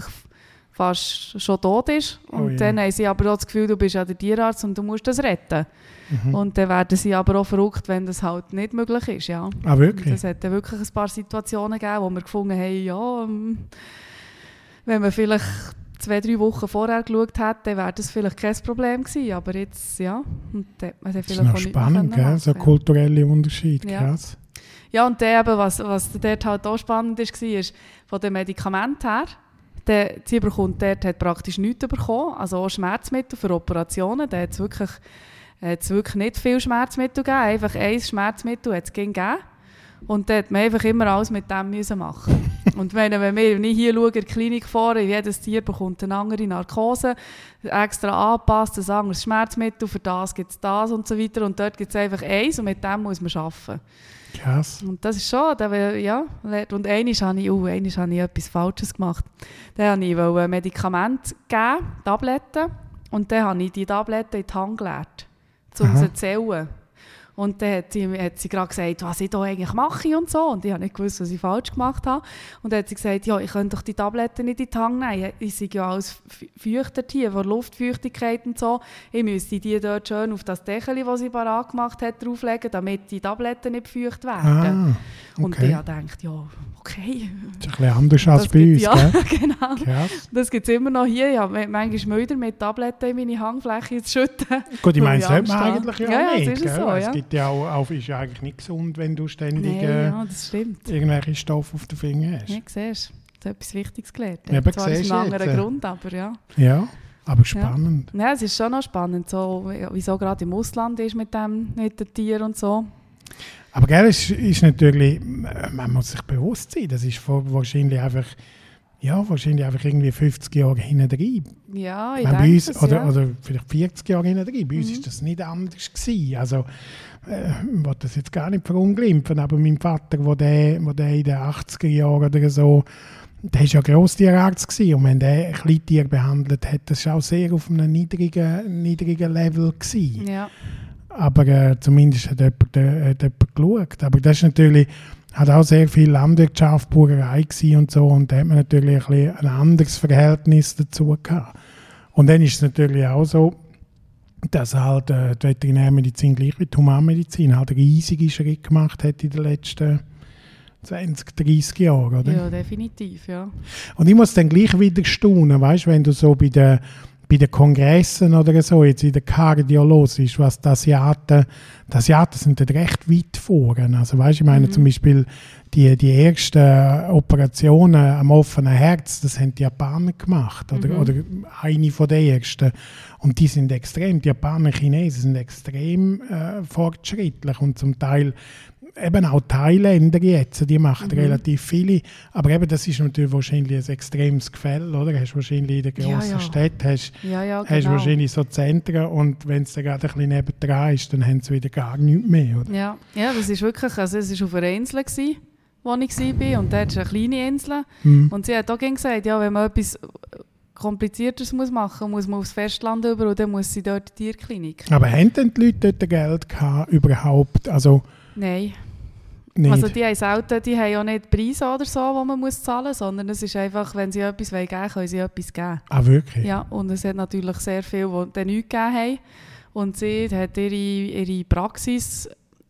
fast schon tot ist. Und Oh je. dann haben sie aber auch das Gefühl, du bist ja der Tierarzt und du musst das retten. Mhm. Und dann werden sie aber auch verrückt, wenn das halt nicht möglich ist. Ja. Ah, Und wirklich? es hat dann wirklich ein paar Situationen gegeben, wo wir gefunden haben, ja, ähm, wenn man vielleicht zwei, drei Wochen vorher geschaut hätte, dann wäre das vielleicht kein Problem gewesen. Aber jetzt, ja, und dann hat man dann Das ist vielleicht noch auch nichts mehr spannend, können gell? So machen. kulturelle Unterschied, Ja. krass. Ja, und dann eben, was, was dort halt auch spannend ist, war, ist von den Medikamenten her, der, sie bekommt dort, hat praktisch nichts bekommen, also auch Schmerzmittel für Operationen, da hat es wirklich, hat's wirklich nicht viel Schmerzmittel gegeben, einfach ein Schmerzmittel hat es gegeben. Und dann hat man einfach immer alles mit dem müssen machen. Und wenn, wenn, wir, wenn ich hier schaue, in der Klinik vorne, jedes Tier bekommt eine andere Narkose, extra angepasst, ein anderes Schmerzmittel, für das gibt es das und so weiter. Und dort gibt es einfach eins und mit dem muss man arbeiten. Krass. Und das ist schon, da will, ja. Und einmal habe ich, uh, einmal habe ich etwas Falsches gemacht. Dann wollte ich Medikamente geben, Tabletten, und dann habe ich die Tabletten in die Hand geleert, um Aha. sie zu zählen. Und dann hat sie, hat sie gerade gesagt, was ich da eigentlich mache und so. Und ich habe nicht gewusst, was ich falsch gemacht habe. Und dann hat sie gesagt, ja, ich könnte doch die Tabletten nicht in die Hand nehmen. Ich sei ja alles Feuchtertier, von Luftfeuchtigkeit und so. Ich müsste die dort schön auf das Deckel, das sie parat gemacht hat, drauflegen, damit die Tabletten nicht feucht werden. Ah, Und okay. ich habe gedacht, ja, okay. Das ist ein bisschen anders als Das bei gibt- uns, ja, gell? genau. Krass. Das gibt es immer noch hier. Ich habe manchmal müde mit Tabletten in meine Hangfläche zu schütten. Gut, ich Weil meine, ich das sollte Angst man habe. eigentlich ja, Ja, ja, nicht. das ist gell? so, Es ja. gibt ja auch, auch, ist ja eigentlich nicht gesund, wenn du ständig Nein, äh, ja, das stimmt. irgendwelche Stoffe auf den Fingern hast. Ja, siehst du. Du hast etwas Wichtiges gelernt. Ja, aber Zwar aus siehst einem du anderen jetzt, äh, Grund, aber ja. Ja, aber spannend. Ja, es ist schon noch spannend, so, wieso gerade im Ausland ist mit dem, mit den Tieren und so. Aber gell, es ist natürlich, man muss sich bewusst sein, das ist vor- wahrscheinlich einfach, ja, wahrscheinlich einfach irgendwie fünfzig Jahre hinten drin. Ja, ich Wenn bei denke uns, es, oder, ja. oder vielleicht vierzig Jahre hinten drin. Bei uns Mhm. ist das nicht anders gewesen. Also, äh, ich will das jetzt gar nicht verunglimpfen, aber mein Vater, wo der, wo der in den achtziger Jahren oder so, der war ja Grosstierarzt gewesen. Und wenn der Kleintier behandelt hat, das war auch sehr auf einem niedrigen, niedrigen Level gewesen. Ja. Aber äh, zumindest hat jemand, äh, hat jemand geschaut. Aber das ist natürlich, hat auch sehr viel Landwirtschaft, Bauerei gewesen und so. Und da hat man natürlich ein, bisschen ein anderes Verhältnis dazu gehabt. Und dann ist es natürlich auch so, dass halt äh, die Veterinärmedizin gleich wie die Humanmedizin halt riesige Schritte gemacht hat in den letzten zwanzig, dreissig Jahren. Oder? Ja, definitiv, ja. Und ich muss dann gleich wieder staunen, weißt, wenn du so bei den, bei den Kongressen oder so, jetzt in der Cardio los ist, was die Asiaten, die Asiaten sind dort recht weit vorne. Also weißt, ich meine mhm. zum Beispiel die, die ersten Operationen am offenen Herz, das haben die Japaner gemacht oder, mhm. oder eine von den ersten. Und die sind extrem, die Japaner, Chinesen sind extrem äh, fortschrittlich und zum Teil eben auch Thailänder jetzt, die machen mhm. relativ viele, aber eben das ist natürlich wahrscheinlich ein extremes Gefälle, oder? Hast wahrscheinlich in den grossen ja, ja. Städten, hast, ja, ja, genau. hast wahrscheinlich so Zentren und wenn es dann gerade ein bisschen nebendran ist, dann haben sie wieder gar nichts mehr, oder? Ja, ja, das ist wirklich, also es war auf einer Insel gewesen, wo ich war und dort ist eine kleine Insel mhm. und sie hat auch gesagt, ja, wenn man etwas Komplizierteres muss machen muss, muss man aufs Festland über und dann muss sie dort in die Tierklinik. Aber haben denn die Leute dort Geld gehabt, überhaupt? Also, Nein. Nicht. Also die haben selten, die haben auch nicht Preise oder so, die man muss zahlen muss, sondern es ist einfach, wenn sie etwas geben wollen, können sie etwas geben. Ah, wirklich? Ja, und es hat natürlich sehr viele, die dann nichts gegeben haben. Und sie hat ihre, ihre Praxis,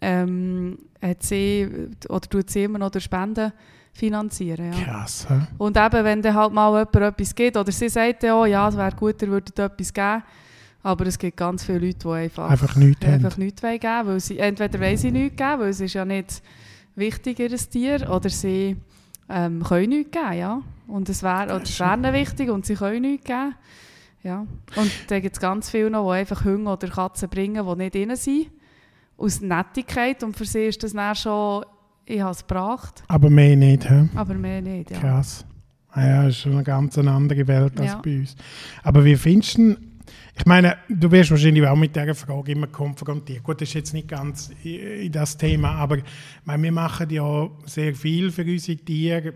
ähm, hat sie, oder tut sie immer noch durch Spenden finanzieren. Ja. Krass, hä? Und eben, wenn dann halt mal jemand etwas gibt, oder sie sagt ja, oh, ja, es wäre gut, ihr würdet etwas geben. Aber es gibt ganz viele Leute, die einfach, einfach nichts einfach nichts geben wollen. Weil sie, entweder wollen sie nichts geben, weil es ist ja nicht wichtig, ihr Tier, oder sie ähm, können nichts geben. Ja? Und es wäre wär wichtig und sie können nichts geben. Ja. Und dann gibt es ganz viele noch, die einfach Hunde oder Katzen bringen, die nicht drin sind. Aus Nettigkeit. Und für sie ist das dann schon, ich habe es gebracht. Aber mehr nicht, hä? Aber mehr nicht, ja. Krass. Ja, das ist schon eine ganz andere Welt als ja. bei uns. Aber wie findest du, ich meine, du wirst wahrscheinlich auch mit dieser Frage immer konfrontiert. Gut, das ist jetzt nicht ganz in das Thema, aber ich meine, wir machen ja sehr viel für unsere Tiere.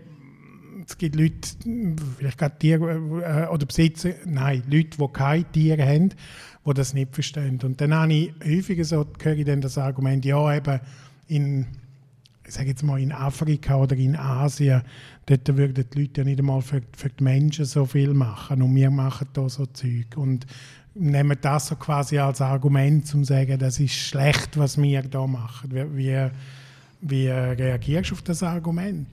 Es gibt Leute, vielleicht gerade Tiere oder Besitzer, nein, Leute, die keine Tiere haben, die das nicht verstehen. Und dann habe ich häufiger so, höre ich dann das Argument, ja, eben in, ich sage jetzt mal in Afrika oder in Asien, dort würden die Leute ja nicht einmal für, für die Menschen so viel machen und wir machen da so Zeug. Und nehmen das so quasi als Argument, um zu sagen, das ist schlecht, was wir da machen. Wie, wie, wie reagierst du auf das Argument?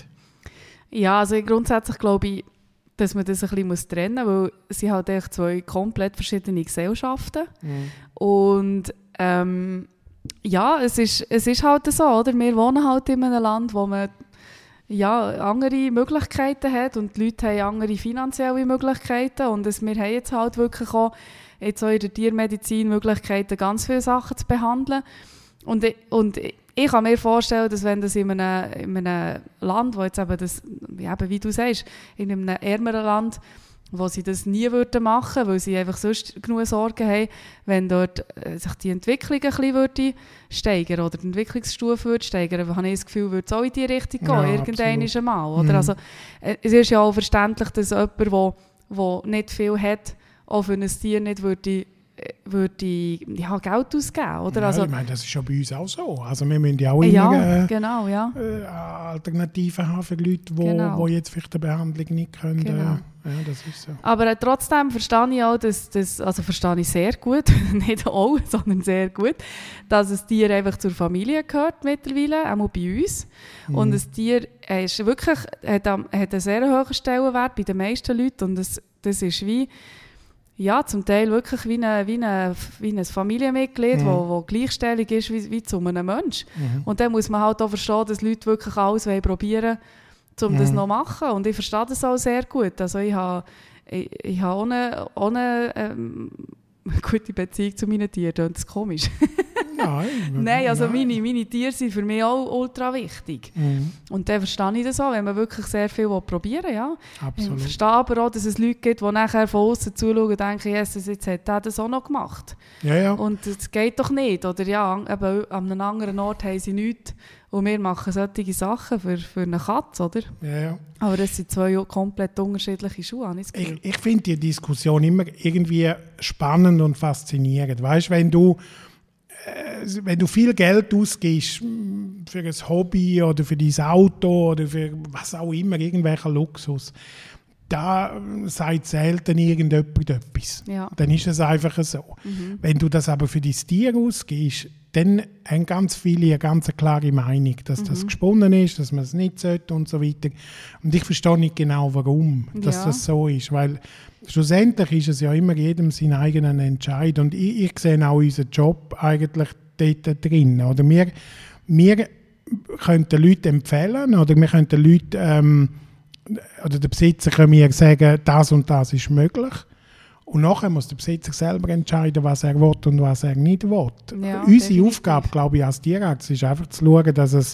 Ja, also grundsätzlich glaube ich, dass man das ein bisschen trennen muss, weil es sind halt echt zwei komplett verschiedene Gesellschaften. Mhm. Und ähm, ja, es ist, es ist halt so, oder? Wir wohnen halt in einem Land, wo man ja, andere Möglichkeiten hat und die Leute haben andere finanzielle Möglichkeiten und es, wir haben jetzt halt wirklich auch jetzt auch in der Tiermedizin Möglichkeiten, ganz viele Sachen zu behandeln. Und ich, und ich kann mir vorstellen, dass wenn das in einem, in einem Land, wo jetzt eben das, eben wie du sagst, in einem ärmeren Land, wo sie das nie würden machen, weil sie einfach sonst genug Sorgen haben, wenn dort äh, sich die Entwicklung ein bisschen würde steigern oder die Entwicklungsstufe würde steigern, habe ich das Gefühl, würde es auch in die Richtung gehen, ja, irgendwann ist einmal. Oder? Mhm. Also, äh, es ist ja auch verständlich, dass jemand, der, der nicht viel hat, auch für ein Tier nicht würde, würde ja, Geld ausgeben. Oder? Ja, also, ich meine, das ist ja bei uns auch so. Also wir müssen ja auch immer ja, äh, genau, ja. äh, Alternativen haben für Leute, die genau. jetzt vielleicht eine Behandlung nicht können. Genau. Ja, das ist so. Aber äh, trotzdem verstehe ich auch, dass, dass, also verstehe ich sehr gut, nicht auch, sondern sehr gut, dass ein Tier einfach zur Familie gehört mittlerweile, auch bei uns. Mhm. Und ein Tier äh, ist wirklich, hat, hat einen sehr hohen Stellenwert bei den meisten Leuten und das, das ist wie ja, zum Teil wirklich wie, eine, wie, eine, wie ein Familienmitglied, mhm. wo, wo gleichstellig ist wie, wie zu einem Menschen. Mhm. Und dann muss man halt auch verstehen, dass Leute wirklich alles probieren wollen, um mhm. das noch zu machen. Und ich verstehe das auch sehr gut. Also ich habe, ich, ich habe auch eine, auch eine ähm, gute Beziehung zu meinen Tieren. Das ist komisch. Nein, Nein, also nein. Meine, meine Tiere sind für mich auch ultra wichtig. Mhm. Und dann verstehe ich das auch, wenn man wirklich sehr viel probieren will. Ja. Absolut. Ich verstehe aber auch, dass es Leute gibt, die nachher von außen zuschauen und denken, Jesus, jetzt hat er das auch noch gemacht. Ja, ja. Und das geht doch nicht. Oder ja, eben, an einem anderen Ort haben sie nichts. Und wir machen solche Sachen für, für eine Katze, oder? Ja, ja. Aber das sind zwei komplett unterschiedliche Schuhe, habe ich das Gefühl. Ich, ich finde die Diskussion immer irgendwie spannend und faszinierend. Weißt, wenn du wenn du viel Geld ausgibst für ein Hobby oder für dein Auto oder für was auch immer, irgendwelcher Luxus, da sagt selten irgendjemand etwas. Ja. Dann ist es einfach so. Mhm. Wenn du das aber für dein Tier ausgibst, dann haben ganz viele eine ganz klare Meinung, dass das Mhm. gesponnen ist, dass man es nicht sollte und so weiter. Und ich verstehe nicht genau, warum dass Ja. das so ist, weil schlussendlich ist es ja immer jedem sein eigenen Entscheid und ich, ich sehe auch unseren Job eigentlich dort drin. Oder wir, wir können den Leuten empfehlen oder wir können den Leuten, ähm, oder der Besitzer kann mir sagen, das und das ist möglich. Und nachher muss der Besitzer selber entscheiden, was er will und was er nicht will. Ja, Unsere definitiv. Aufgabe, glaube ich, als Tierarzt ist einfach zu schauen, dass es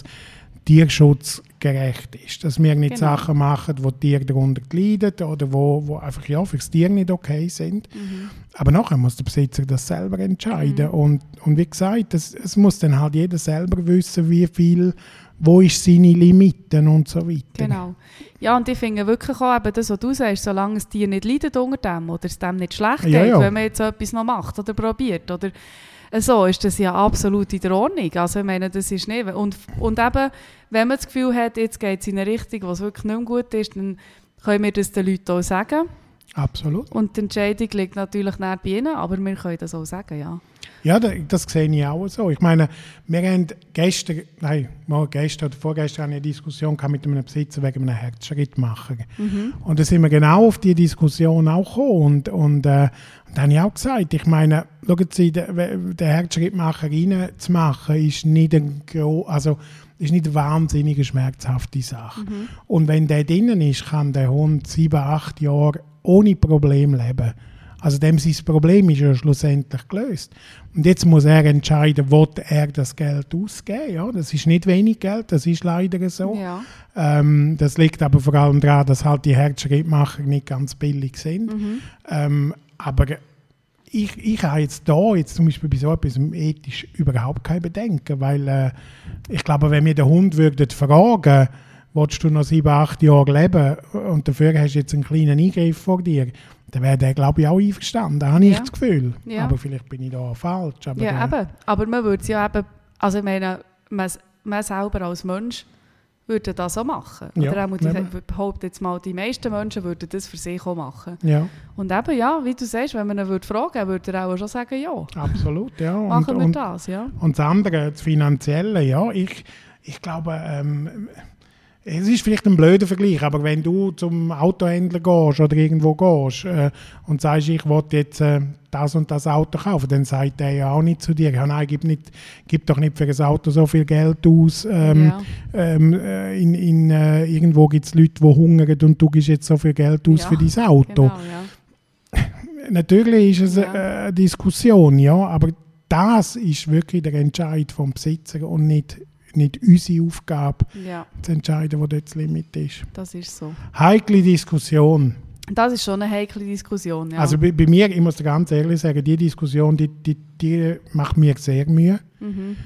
tierschutzgerecht ist. Dass wir nicht Genau. Sachen machen, wo die Tiere darunter leiden oder wo, wo einfach ja, für das Tier nicht okay sind. Mhm. Aber nachher muss der Besitzer das selber entscheiden. Mhm. Und, und wie gesagt, das, es muss dann halt jeder selber wissen, wie viel, wo ist seine Limiten und so weiter. Genau. Ja, und ich finde wirklich auch eben das, was du sagst, solange das Tier nicht leidet unter dem oder es dem nicht schlecht geht, Ja, ja. wenn man jetzt etwas noch macht oder probiert oder so, ist das ja absolut in der Ordnung. Also ich meine, das ist nicht... Und, und eben, wenn man das Gefühl hat, jetzt geht es in eine Richtung, was wirklich nicht mehr gut ist, dann können wir das den Leuten auch sagen. Absolut. Und die Entscheidung liegt natürlich nicht bei ihnen, aber wir können das auch sagen, ja. Ja, da- das sehe ich auch so. Ich meine, wir haben gestern, nein, mal gestern oder vorgestern eine Diskussion gehabt mit einem Besitzer wegen einem Herzschrittmacher. Mhm. Und da sind wir genau auf die Diskussion auch gekommen. Und, und, äh, und da habe ich auch gesagt, ich meine, schauen Sie, den, den Herzschrittmacher reinzumachen, ist nicht ein gro- also ist nicht eine wahnsinnig schmerzhafte Sache. Mhm. Und wenn der drinnen ist, kann der Hund sieben, acht Jahre ohne Problem leben. Also dem sein Problem ist ja schlussendlich gelöst. Und jetzt muss er entscheiden, will er das Geld ausgeben. Ja, das ist nicht wenig Geld, das ist leider so. Ja. Ähm, das liegt aber vor allem daran, dass halt die Herzschrittmacher nicht ganz billig sind. Mhm. Ähm, aber ich, ich habe jetzt da jetzt zum Beispiel bei so etwas ethisch überhaupt keine Bedenken, weil äh, ich glaube, wenn wir den Hund würden fragen, willst du noch sieben, acht Jahre leben und dafür hast du jetzt einen kleinen Eingriff vor dir, dann wäre der, glaube ich, auch einverstanden. Da habe ich Ja. das Gefühl. Ja. Aber vielleicht bin ich da falsch. Aber Ja, der, eben. Aber man würde es ja eben, also ich meine, man, man selber als Mensch würde das auch machen. Ja, Oder auch, die, eben. ich behaupte jetzt mal, die meisten Menschen würden das für sich auch machen. ja, Und eben, ja, wie du sagst, wenn man ihn würde fragen, würde er auch schon sagen, ja, absolut. Ja. Und, machen wir und, das, ja. Und das andere, das Finanzielle, ja, ich, ich glaube, ähm, es ist vielleicht ein blöder Vergleich, aber wenn du zum Autohändler gehst oder irgendwo gehst äh, und sagst, ich will jetzt äh, das und das Auto kaufen, dann sagt der ja auch nicht zu dir, ja, nein, gib, nicht, gib doch nicht für ein Auto so viel Geld aus. Ähm, ja. ähm, äh, in, in, äh, irgendwo gibt es Leute, die hungern und du gibst jetzt so viel Geld aus Ja, für dein Auto. Genau, ja. Natürlich ist es Ja. äh, eine Diskussion, ja, aber das ist wirklich der Entscheid vom Besitzer und nicht, nicht unsere Aufgabe, Ja, zu entscheiden, wo dort das Limit ist. das ist so. Heikle Diskussion. Das ist schon eine heikle Diskussion, ja. Also bei, bei mir, ich muss dir ganz ehrlich sagen, die Diskussion, die, die, die macht mir sehr Mühe. mhm.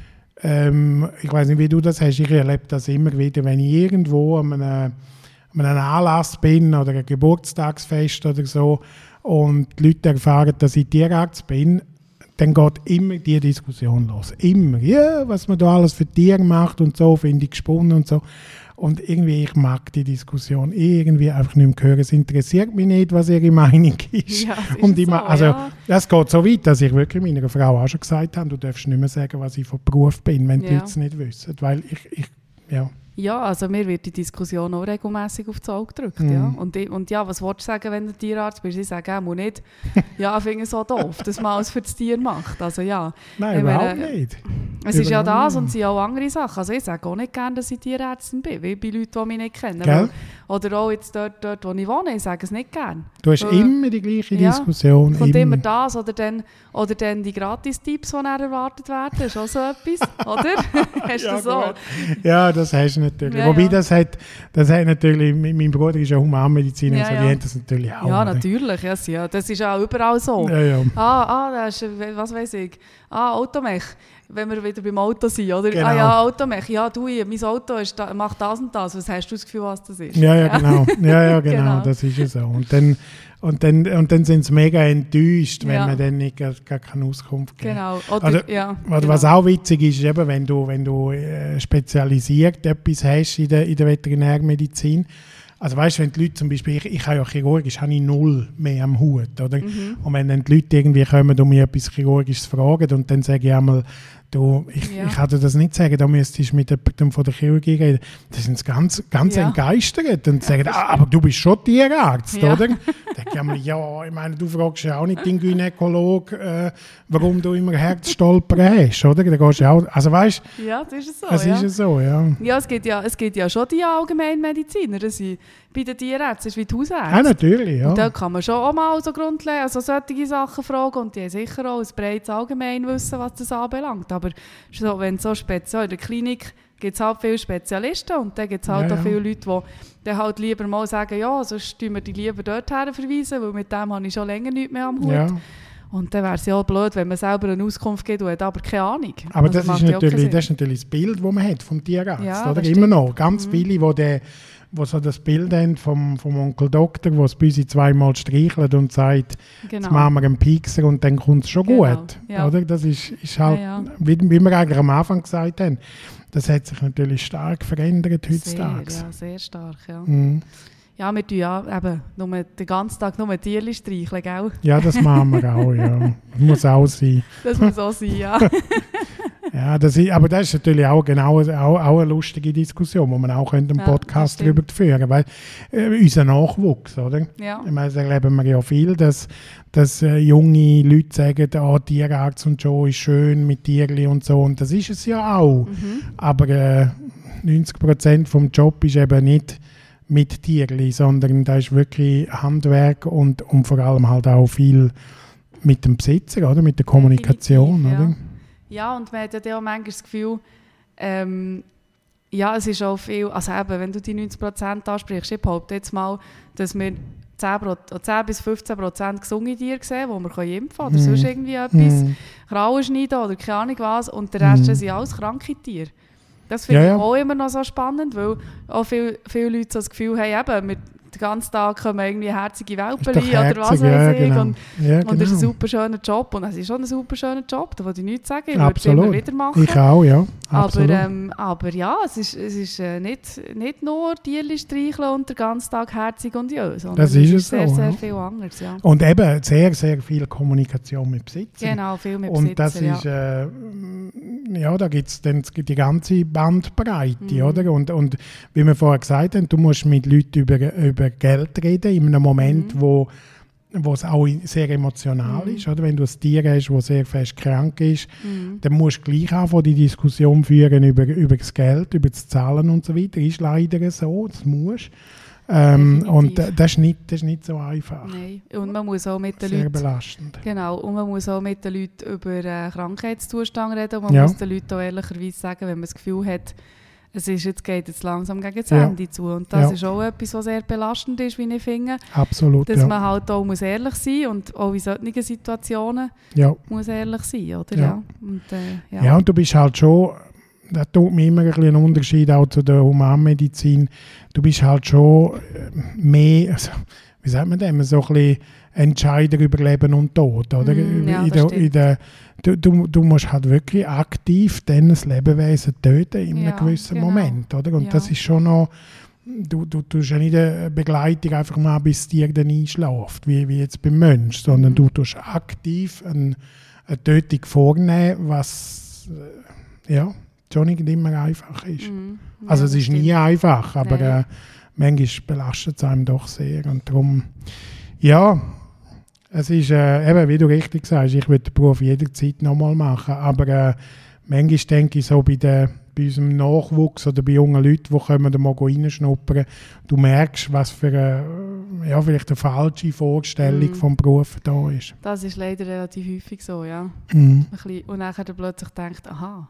Ähm, ich weiß nicht, wie du das hast, ich erlebe das immer wieder, wenn ich irgendwo an einem, an einem Anlass bin oder ein Geburtstagsfest oder so und die Leute erfahren, dass ich Tierarzt bin, dann geht immer die Diskussion los. Immer. Ja, was man da alles für Tiere macht und so, finde ich gesponnen und so. Und irgendwie, ich mag die Diskussion irgendwie einfach nicht mehr hören. Es interessiert mich nicht, was ihre Meinung ist. Ja, das ist Und ich so, ma- also, ja. es geht so weit, dass ich wirklich meiner Frau auch schon gesagt habe, du darfst nicht mehr sagen, was ich von Beruf bin, wenn die Ja. Leute es nicht wissen. Weil ich, ich ja. Ja, also mir wird die Diskussion auch regelmässig aufs Auge gedrückt. Mhm. Ja. Und, ich, und ja, was willst du sagen, wenn du Tierarzt bist? Ich sage auch nicht, ja, ich finde es so doof, dass man alles für das Tier macht. Also ja, Nein, Ich überhaupt meine, nicht. es ist ja Überhaupt das nicht. und es sind auch andere Sachen. Also ich sage auch nicht gerne, dass ich Tierärztin bin, wie bei Leuten, die mich nicht kennen. Gell? Weil, oder auch jetzt dort, dort, wo ich wohne, ich sage es nicht gerne. Du hast Äh, immer die gleiche ja, Diskussion. Kommt immer immer. das oder dann, oder dann die Gratis-Tipps, die dann erwartet werden, ist auch so etwas, oder? Hast Ja, du so? gut. Ja, das hast du natürlich. Ja, Wobei ja. das hat, das hat natürlich, mein mein Bruder ist ja Humanmediziner, Ja, also ja. die haben das natürlich auch. Ja, oder? natürlich. Ja, ja. Das ist auch überall so. Ja, ja. Ah, ah, das ist, was weiß ich, ah, Automech, wenn wir wieder beim Auto sind, oder? Genau. Ah ja, Automech, ja, du, mein Auto ist da, macht das und das, was hast du das Gefühl, was das ist? Ja, ja, genau. Ja, ja, genau, Genau. das ist ja so. Und dann, und dann, und dann sind sie mega enttäuscht, wenn Ja. man dann nicht, gar, gar keine Auskunft gibt. Genau. Oder, Also, ja, Oder genau. was auch witzig ist, ist eben, wenn du, wenn du äh, spezialisiert etwas hast in der, in der Veterinärmedizin, Also weißt du, wenn die Leute zum Beispiel, ich, ich habe ja chirurgisch habe ich null mehr am Hut, oder? Mhm. Und wenn dann die Leute irgendwie kommen und mich etwas Chirurgisches fragen und dann sage ich einmal, du, ich, ja. ich kann dir das nicht sagen, da müsstest du mit jemandem von der Chirurgie reden. Das sind ganz, ganz ja. entgeistert und sagen, ah, aber du bist schon Tierarzt, ja. oder? Dann denke ich einmal, ja, ich meine, du fragst ja auch nicht den Gynäkologen, äh, warum du immer Herzstolper hast, oder? Da gehst du auch, also weißt du? Ja, das ist so, es ja. ist so, ja. Ja, es gibt ja, es gibt ja schon die Allgemeinmediziner, das sind bei den Tierärzten, wie die Hausärzte. Ja, natürlich, ja. Und da kann man schon auch mal so grundlegend, also solche Sachen fragen und die haben sicher auch ein breites Allgemeinwissen, was das anbelangt. Aber so, wenn so speziell in der Klinik gibt es halt viele Spezialisten und dann gibt es halt ja, auch ja. viele Leute, die dann halt lieber mal sagen, ja, sonst tun wir die lieber dorthin verweisen, weil mit dem habe ich schon länger nichts mehr am Hut. Ja. Und dann wäre es ja auch blöd, wenn man selber eine Auskunft gibt und hat aber keine Ahnung. Aber also das, ist natürlich, das ist natürlich das Bild, das man hat vom Tierarzt. Ja, oder? Immer noch. Ganz mhm. viele, die der wo so das Bild haben vom, vom Onkel Doktor, der das Büsi zweimal streichelt und sagt, genau. Jetzt machen wir einen Piekser und dann kommt es schon genau. gut. Ja. Oder? Das ist, ist halt, ja, ja. Wie, wie wir eigentlich am Anfang gesagt haben, das hat sich natürlich stark verändert heutzutage. Sehr, ja, sehr stark, ja. Mhm. Ja, wir tun ja eben nur den ganzen Tag nur Tierchen streicheln, gell? Ja, das machen wir auch, ja. Das muss auch sein. Das muss auch sein, ja. Ja, das ist, aber das ist natürlich auch, genau, auch, auch eine lustige Diskussion, wo man auch einen ja, Podcast darüber führen könnte. Weil äh, unser Nachwuchs, oder? Ja. Ich meine, da erleben wir ja viel, dass, dass äh, junge Leute sagen, oh, Tierarzt und so ist schön mit Tierli und so. Und das ist es ja auch. Mhm. Aber äh, neunzig Prozent vom Job ist eben nicht mit Tierli, sondern da ist wirklich Handwerk und, und vor allem halt auch viel mit dem Besitzer, oder? Mit der Kommunikation, ja. oder? Ja, und man hat ja auch manchmal das Gefühl, ähm, ja, es ist auch viel, also eben, wenn du die neunzig Prozent ansprichst, ich behaupte jetzt mal, dass wir zehn bis fünfzehn Prozent gesunde Tiere sehen, die wir impfen können oder mm. sonst irgendwie etwas, mm. Krauen schneiden oder keine Ahnung was, und der Rest mm. sind alles kranke Tiere. Das finde ja, ich ja. auch immer noch so spannend, weil auch viele, viele Leute so das Gefühl haben, eben, mit den ganzen Tag kommen irgendwie herzige Welpen oder was weiß ja, ich. Genau. Und, ja, genau. und das ist ein super schöner Job. Und es ist schon ein super schöner Job, da wollte ich nichts sagen. Ich würde es immer wieder machen. Ich auch, ja. Aber, ähm, aber ja, es ist, es ist äh, nicht, nicht nur Tierchen streicheln und den ganzen Tag herzig und jö, sondern das ist es ist sehr, so, sehr ja. viel anderes. Ja. Und eben sehr, sehr viel Kommunikation mit Besitzern. Genau, viel mit Besitzern, und das ist, ja. Äh, ja, da gibt es dann die ganze Bandbreite, mhm. oder? Und, und wie wir vorher gesagt haben, du musst mit Leuten über, über Geld reden, in einem Moment, mhm. wo wo es auch sehr emotional mhm. ist. Oder? Wenn du ein Tier hast, das sehr fest krank ist, mhm. dann musst du gleich auch die Diskussion führen über, über das Geld, über das Zahlen und so weiter. Das ist leider so, das musst ähm, und das ist, nicht, das ist nicht so einfach. Nein, und man muss auch mit den sehr Leuten... belastend. Genau, und man muss auch mit den Leuten über äh, Krankheitszustand reden und man ja. muss den Leuten auch ehrlicherweise sagen, wenn man das Gefühl hat, es ist jetzt, geht jetzt langsam gegen das ja. Ende zu. Und das ja. ist auch etwas, was sehr belastend ist, wie ich finde. Absolut, Dass ja. man halt auch muss ehrlich sein muss und auch in solchen Situationen ja. muss ehrlich sein, oder? Ja. Ja. Und, äh, ja. ja, und du bist halt schon, das tut mir immer ein bisschen einen Unterschied auch zu der Humanmedizin, du bist halt schon mehr, also, wie sagt man das, so ein bisschen Entscheider über Leben und Tod, oder? Mm, ja, in der, in der, du, du, du musst halt wirklich aktiv dann das Lebewesen töten in ja, einem gewissen genau. Moment, oder? Und ja. das ist schon noch, du, du tust ja nicht eine Begleitung einfach mal, bis das Tier dann einschläft, wie, wie jetzt beim Mensch, sondern mm. du tust aktiv ein, eine Tötung vornehmen, was äh, ja, schon nicht immer einfach ist. Mm. Ja, also es ist nie einfach, aber äh, manchmal belastet es einem doch sehr und darum, ja, es ist, äh, eben, wie du richtig sagst, ich würde den Beruf jederzeit nochmal machen, aber äh, manchmal denke ich so bei, der, bei unserem Nachwuchs oder bei jungen Leuten, die kommen da mal reinschnuppern, du merkst, was für eine, ja, vielleicht eine falsche Vorstellung mm. vom Beruf da ist. Das ist leider relativ häufig so, ja. Mm. Ein und nachher plötzlich denkt, aha.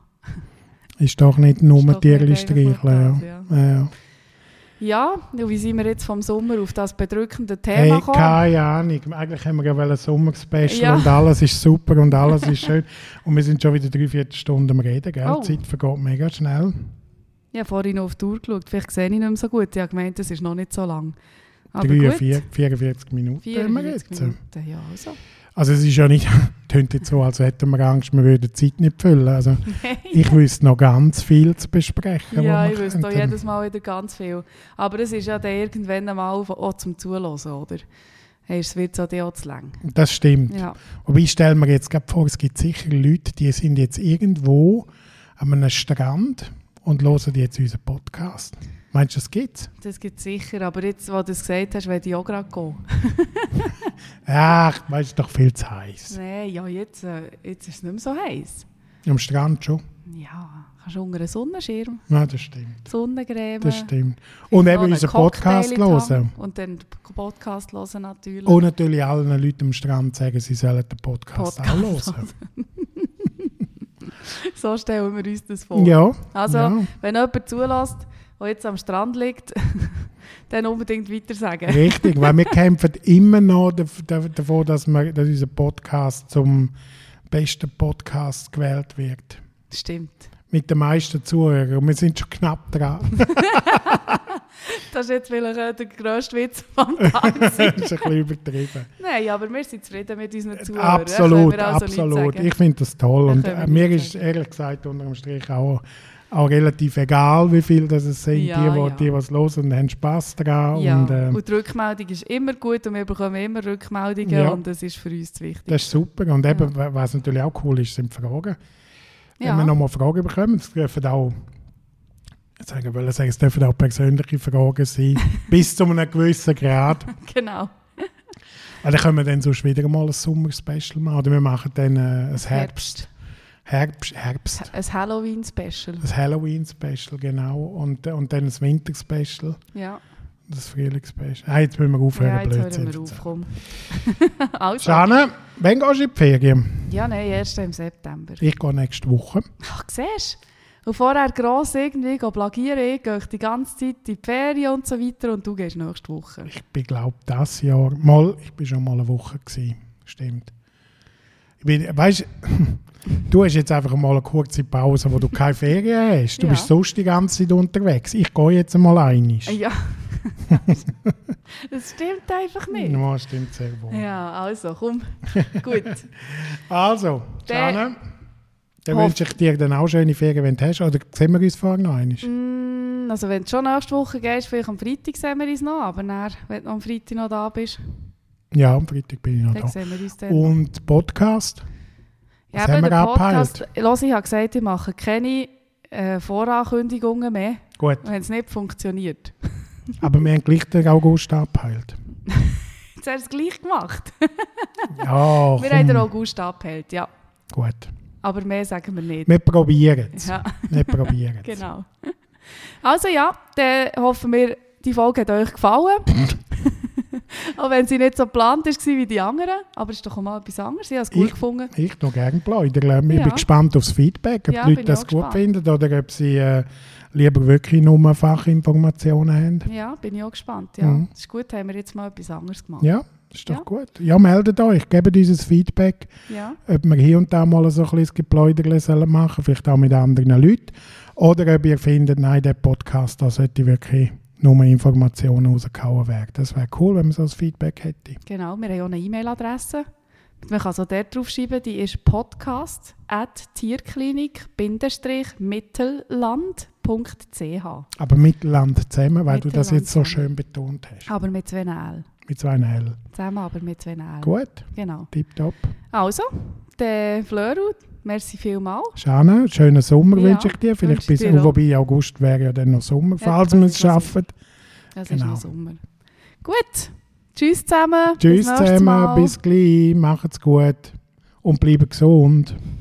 Ist doch nicht nur Tierchen streicheln, ja. Ja. Ja. Ja, wie sind wir jetzt vom Sommer auf das bedrückende Thema hey, gekommen? Keine Ahnung. Eigentlich haben wir ja ein Sommerspecial ja. und alles ist super und alles ist schön. Und wir sind schon wieder drei, vier Stunden am Reden. Gell? Oh. Die Zeit vergeht mega schnell. Ich habe vorhin noch auf die Uhr geschaut. Vielleicht sehe ich nicht mehr so gut. Ich habe gemeint, es ist noch nicht so lang. Aber drei, vier, vierundvierzig Minuten vierundvierzig Minuten, ja also. Also es ist ja nicht, tönt jetzt so, als hätten wir Angst, wir würden die Zeit nicht füllen. Also ich wüsste noch ganz viel zu besprechen. Ja, ich wüsste auch jedes Mal wieder ganz viel. Aber es ist ja dann irgendwann einmal auch zum Zuhören, oder? Hey, es wird so auch zu lang. Das stimmt. Ja. Aber ich stelle mir jetzt gerade vor, es gibt sicher Leute, die sind jetzt irgendwo an einem Strand und hören jetzt unseren Podcast. Meinst du, das gibt's? Das gibt es sicher, aber jetzt, wo du es gesagt hast, werde ich auch gerade gehen. Ach, weißt du, doch viel zu heiß. Nein, ja, jetzt, äh, jetzt ist es nicht mehr so heiß. Am Strand schon. Ja, kannst du unter einen Sonnenschirm, Ja, das stimmt. Sonnencreme. Das stimmt. Und eben unseren Podcast hören. Und dann den Podcast hören natürlich. Und natürlich allen Leuten am Strand sagen, sie sollen den Podcast, Podcast auch hören. So stellen wir uns das vor. Ja. Also, ja. wenn jemand zulässt, der jetzt am Strand liegt, dann unbedingt weiter sagen. Richtig, weil wir kämpfen immer noch davor, dass, wir, dass unser Podcast zum besten Podcast gewählt wird. Stimmt. Mit den meisten Zuhörern. Und wir sind schon knapp dran. Das ist jetzt vielleicht äh, der grösste Witz von Tag. Das ist ein bisschen übertrieben. Nein, aber wir sind zufrieden mit unseren Zuhörern. Absolut, wir also absolut. Ich finde das toll. Und können wir äh, mir nicht ist ehrlich gesagt unter dem Strich auch, auch relativ egal, wie viel das es sind. Ja, die, die, ja. die was hören und haben Spass daran. Ja, Und, äh, und die Rückmeldung ist immer gut und wir bekommen immer Rückmeldungen Ja. und das ist für uns das Wichtigste. das ist super. Und eben, was natürlich auch cool ist, sind Fragen. Ja. Wenn wir nochmal Fragen bekommen, es dürfen auch, jetzt sagen, wollen sagen, es dürfen auch persönliche Fragen sein, bis zu einem gewissen Grad. Genau. Also dann können wir dann sonst wieder mal ein Sommer-Special machen. Oder wir machen dann äh, ein Herbst. Herbst. Herbst. Ein Halloween-Special. Ein Halloween-Special, genau. Und, und dann ein Winter-Special. Ja. Das Frühlings-Special. Ah, jetzt müssen wir aufhören, Ja, jetzt Blödsinn hören wir zu auf, erzählen. komm. Also. Jana, wann gehst du in die Ferien? Ja, nein, erst im September. Ich gehe nächste Woche. Ach, siehst du? Und vorher gross irgendwie plagieren, ich gehe die ganze Zeit in die Ferien und so weiter und du gehst nächste Woche. Ich bin, glaube ich, dieses Jahr mal, ich bin schon mal eine Woche gewesen. Stimmt. Ich bin, weißt, du hast jetzt einfach mal eine kurze Pause, wo du keine Ferien hast. Du Ja. bist sonst die ganze Zeit unterwegs. Ich gehe jetzt mal einmal. Ja. Das stimmt einfach nicht. Ja, stimmt sehr wohl. Ja, also, komm. Gut. Also, Der- Jana, dann Hoff- wünsche ich dir dann auch schöne Ferien, wenn du hast. Oder sehen wir uns vorher noch einmal? Mm, also wenn du schon nächste Woche gehst, vielleicht am Freitag sehen wir uns noch, aber dann, wenn du am Freitag noch da bist, Ja, am Freitag bin ich noch dann da. sehen wir uns dann. Und Podcast? Ja, was eben, haben wir der abgeheilt? Podcast, los, ich habe gesagt, ich mache keine äh, Vorankündigungen mehr, Gut, wenn es nicht funktioniert. aber wir haben gleich den August abgeheilt. Jetzt hast du es gleich gemacht. Ja, Wir haben den komm. August abgehält, ja. Gut. Aber mehr sagen wir nicht. Wir probieren es. Ja, Wir probieren es. genau. Also ja, dann hoffen wir, die Folge hat euch gefallen. Auch wenn sie nicht so geplant war wie die anderen. Aber es ist doch auch mal etwas anderes. Ich habe es gut Ich- gefunden. Ich noch gerne plaudern. Ich Ja. bin gespannt aufs Feedback, ob Ja, die bin Leute ich das auch gut gespannt. finden oder ob sie äh, lieber wirklich nur Fachinformationen haben. Ja, bin ich auch gespannt. Ja. Mhm. Das ist gut, haben wir jetzt mal etwas anderes gemacht. Ja, ist doch Ja. gut. Ja, meldet euch, gebt uns ein Feedback, Ja. ob wir hier und da mal so ein bisschen Gepläuderle sollen machen, vielleicht auch mit anderen Leuten. Oder ob ihr findet, nein, der Podcast, da sollte wirklich nur Informationen rausgehauen werden. Das wäre cool, wenn man so ein Feedback hätte. Genau, wir haben auch eine E-Mail-Adresse. Man kann so dort draufschreiben, die ist podcast at tierklinik-mittelland punkt c h. Aber Mittelland zusammen, weil du das Mittelland jetzt so zusammen. schön betont hast. Aber mit zwei L. Mit zwei L. Zusammen, aber mit zwei L. Gut, Genau. tipptopp. Also, der Flöru, merci vielmals. Jana, schönen Sommer Ja, wünsche ich dir. Vielleicht wünsche ich bis, dir auch. wobei August wäre ja dann noch Sommer, Ja, falls das wir ist es noch schaffen. Das Genau. ist noch Sommer. Gut. Tschüss zusammen. Tschüss bis nächstes zusammen, Mal. bis gleich, macht's gut und bleibt gesund.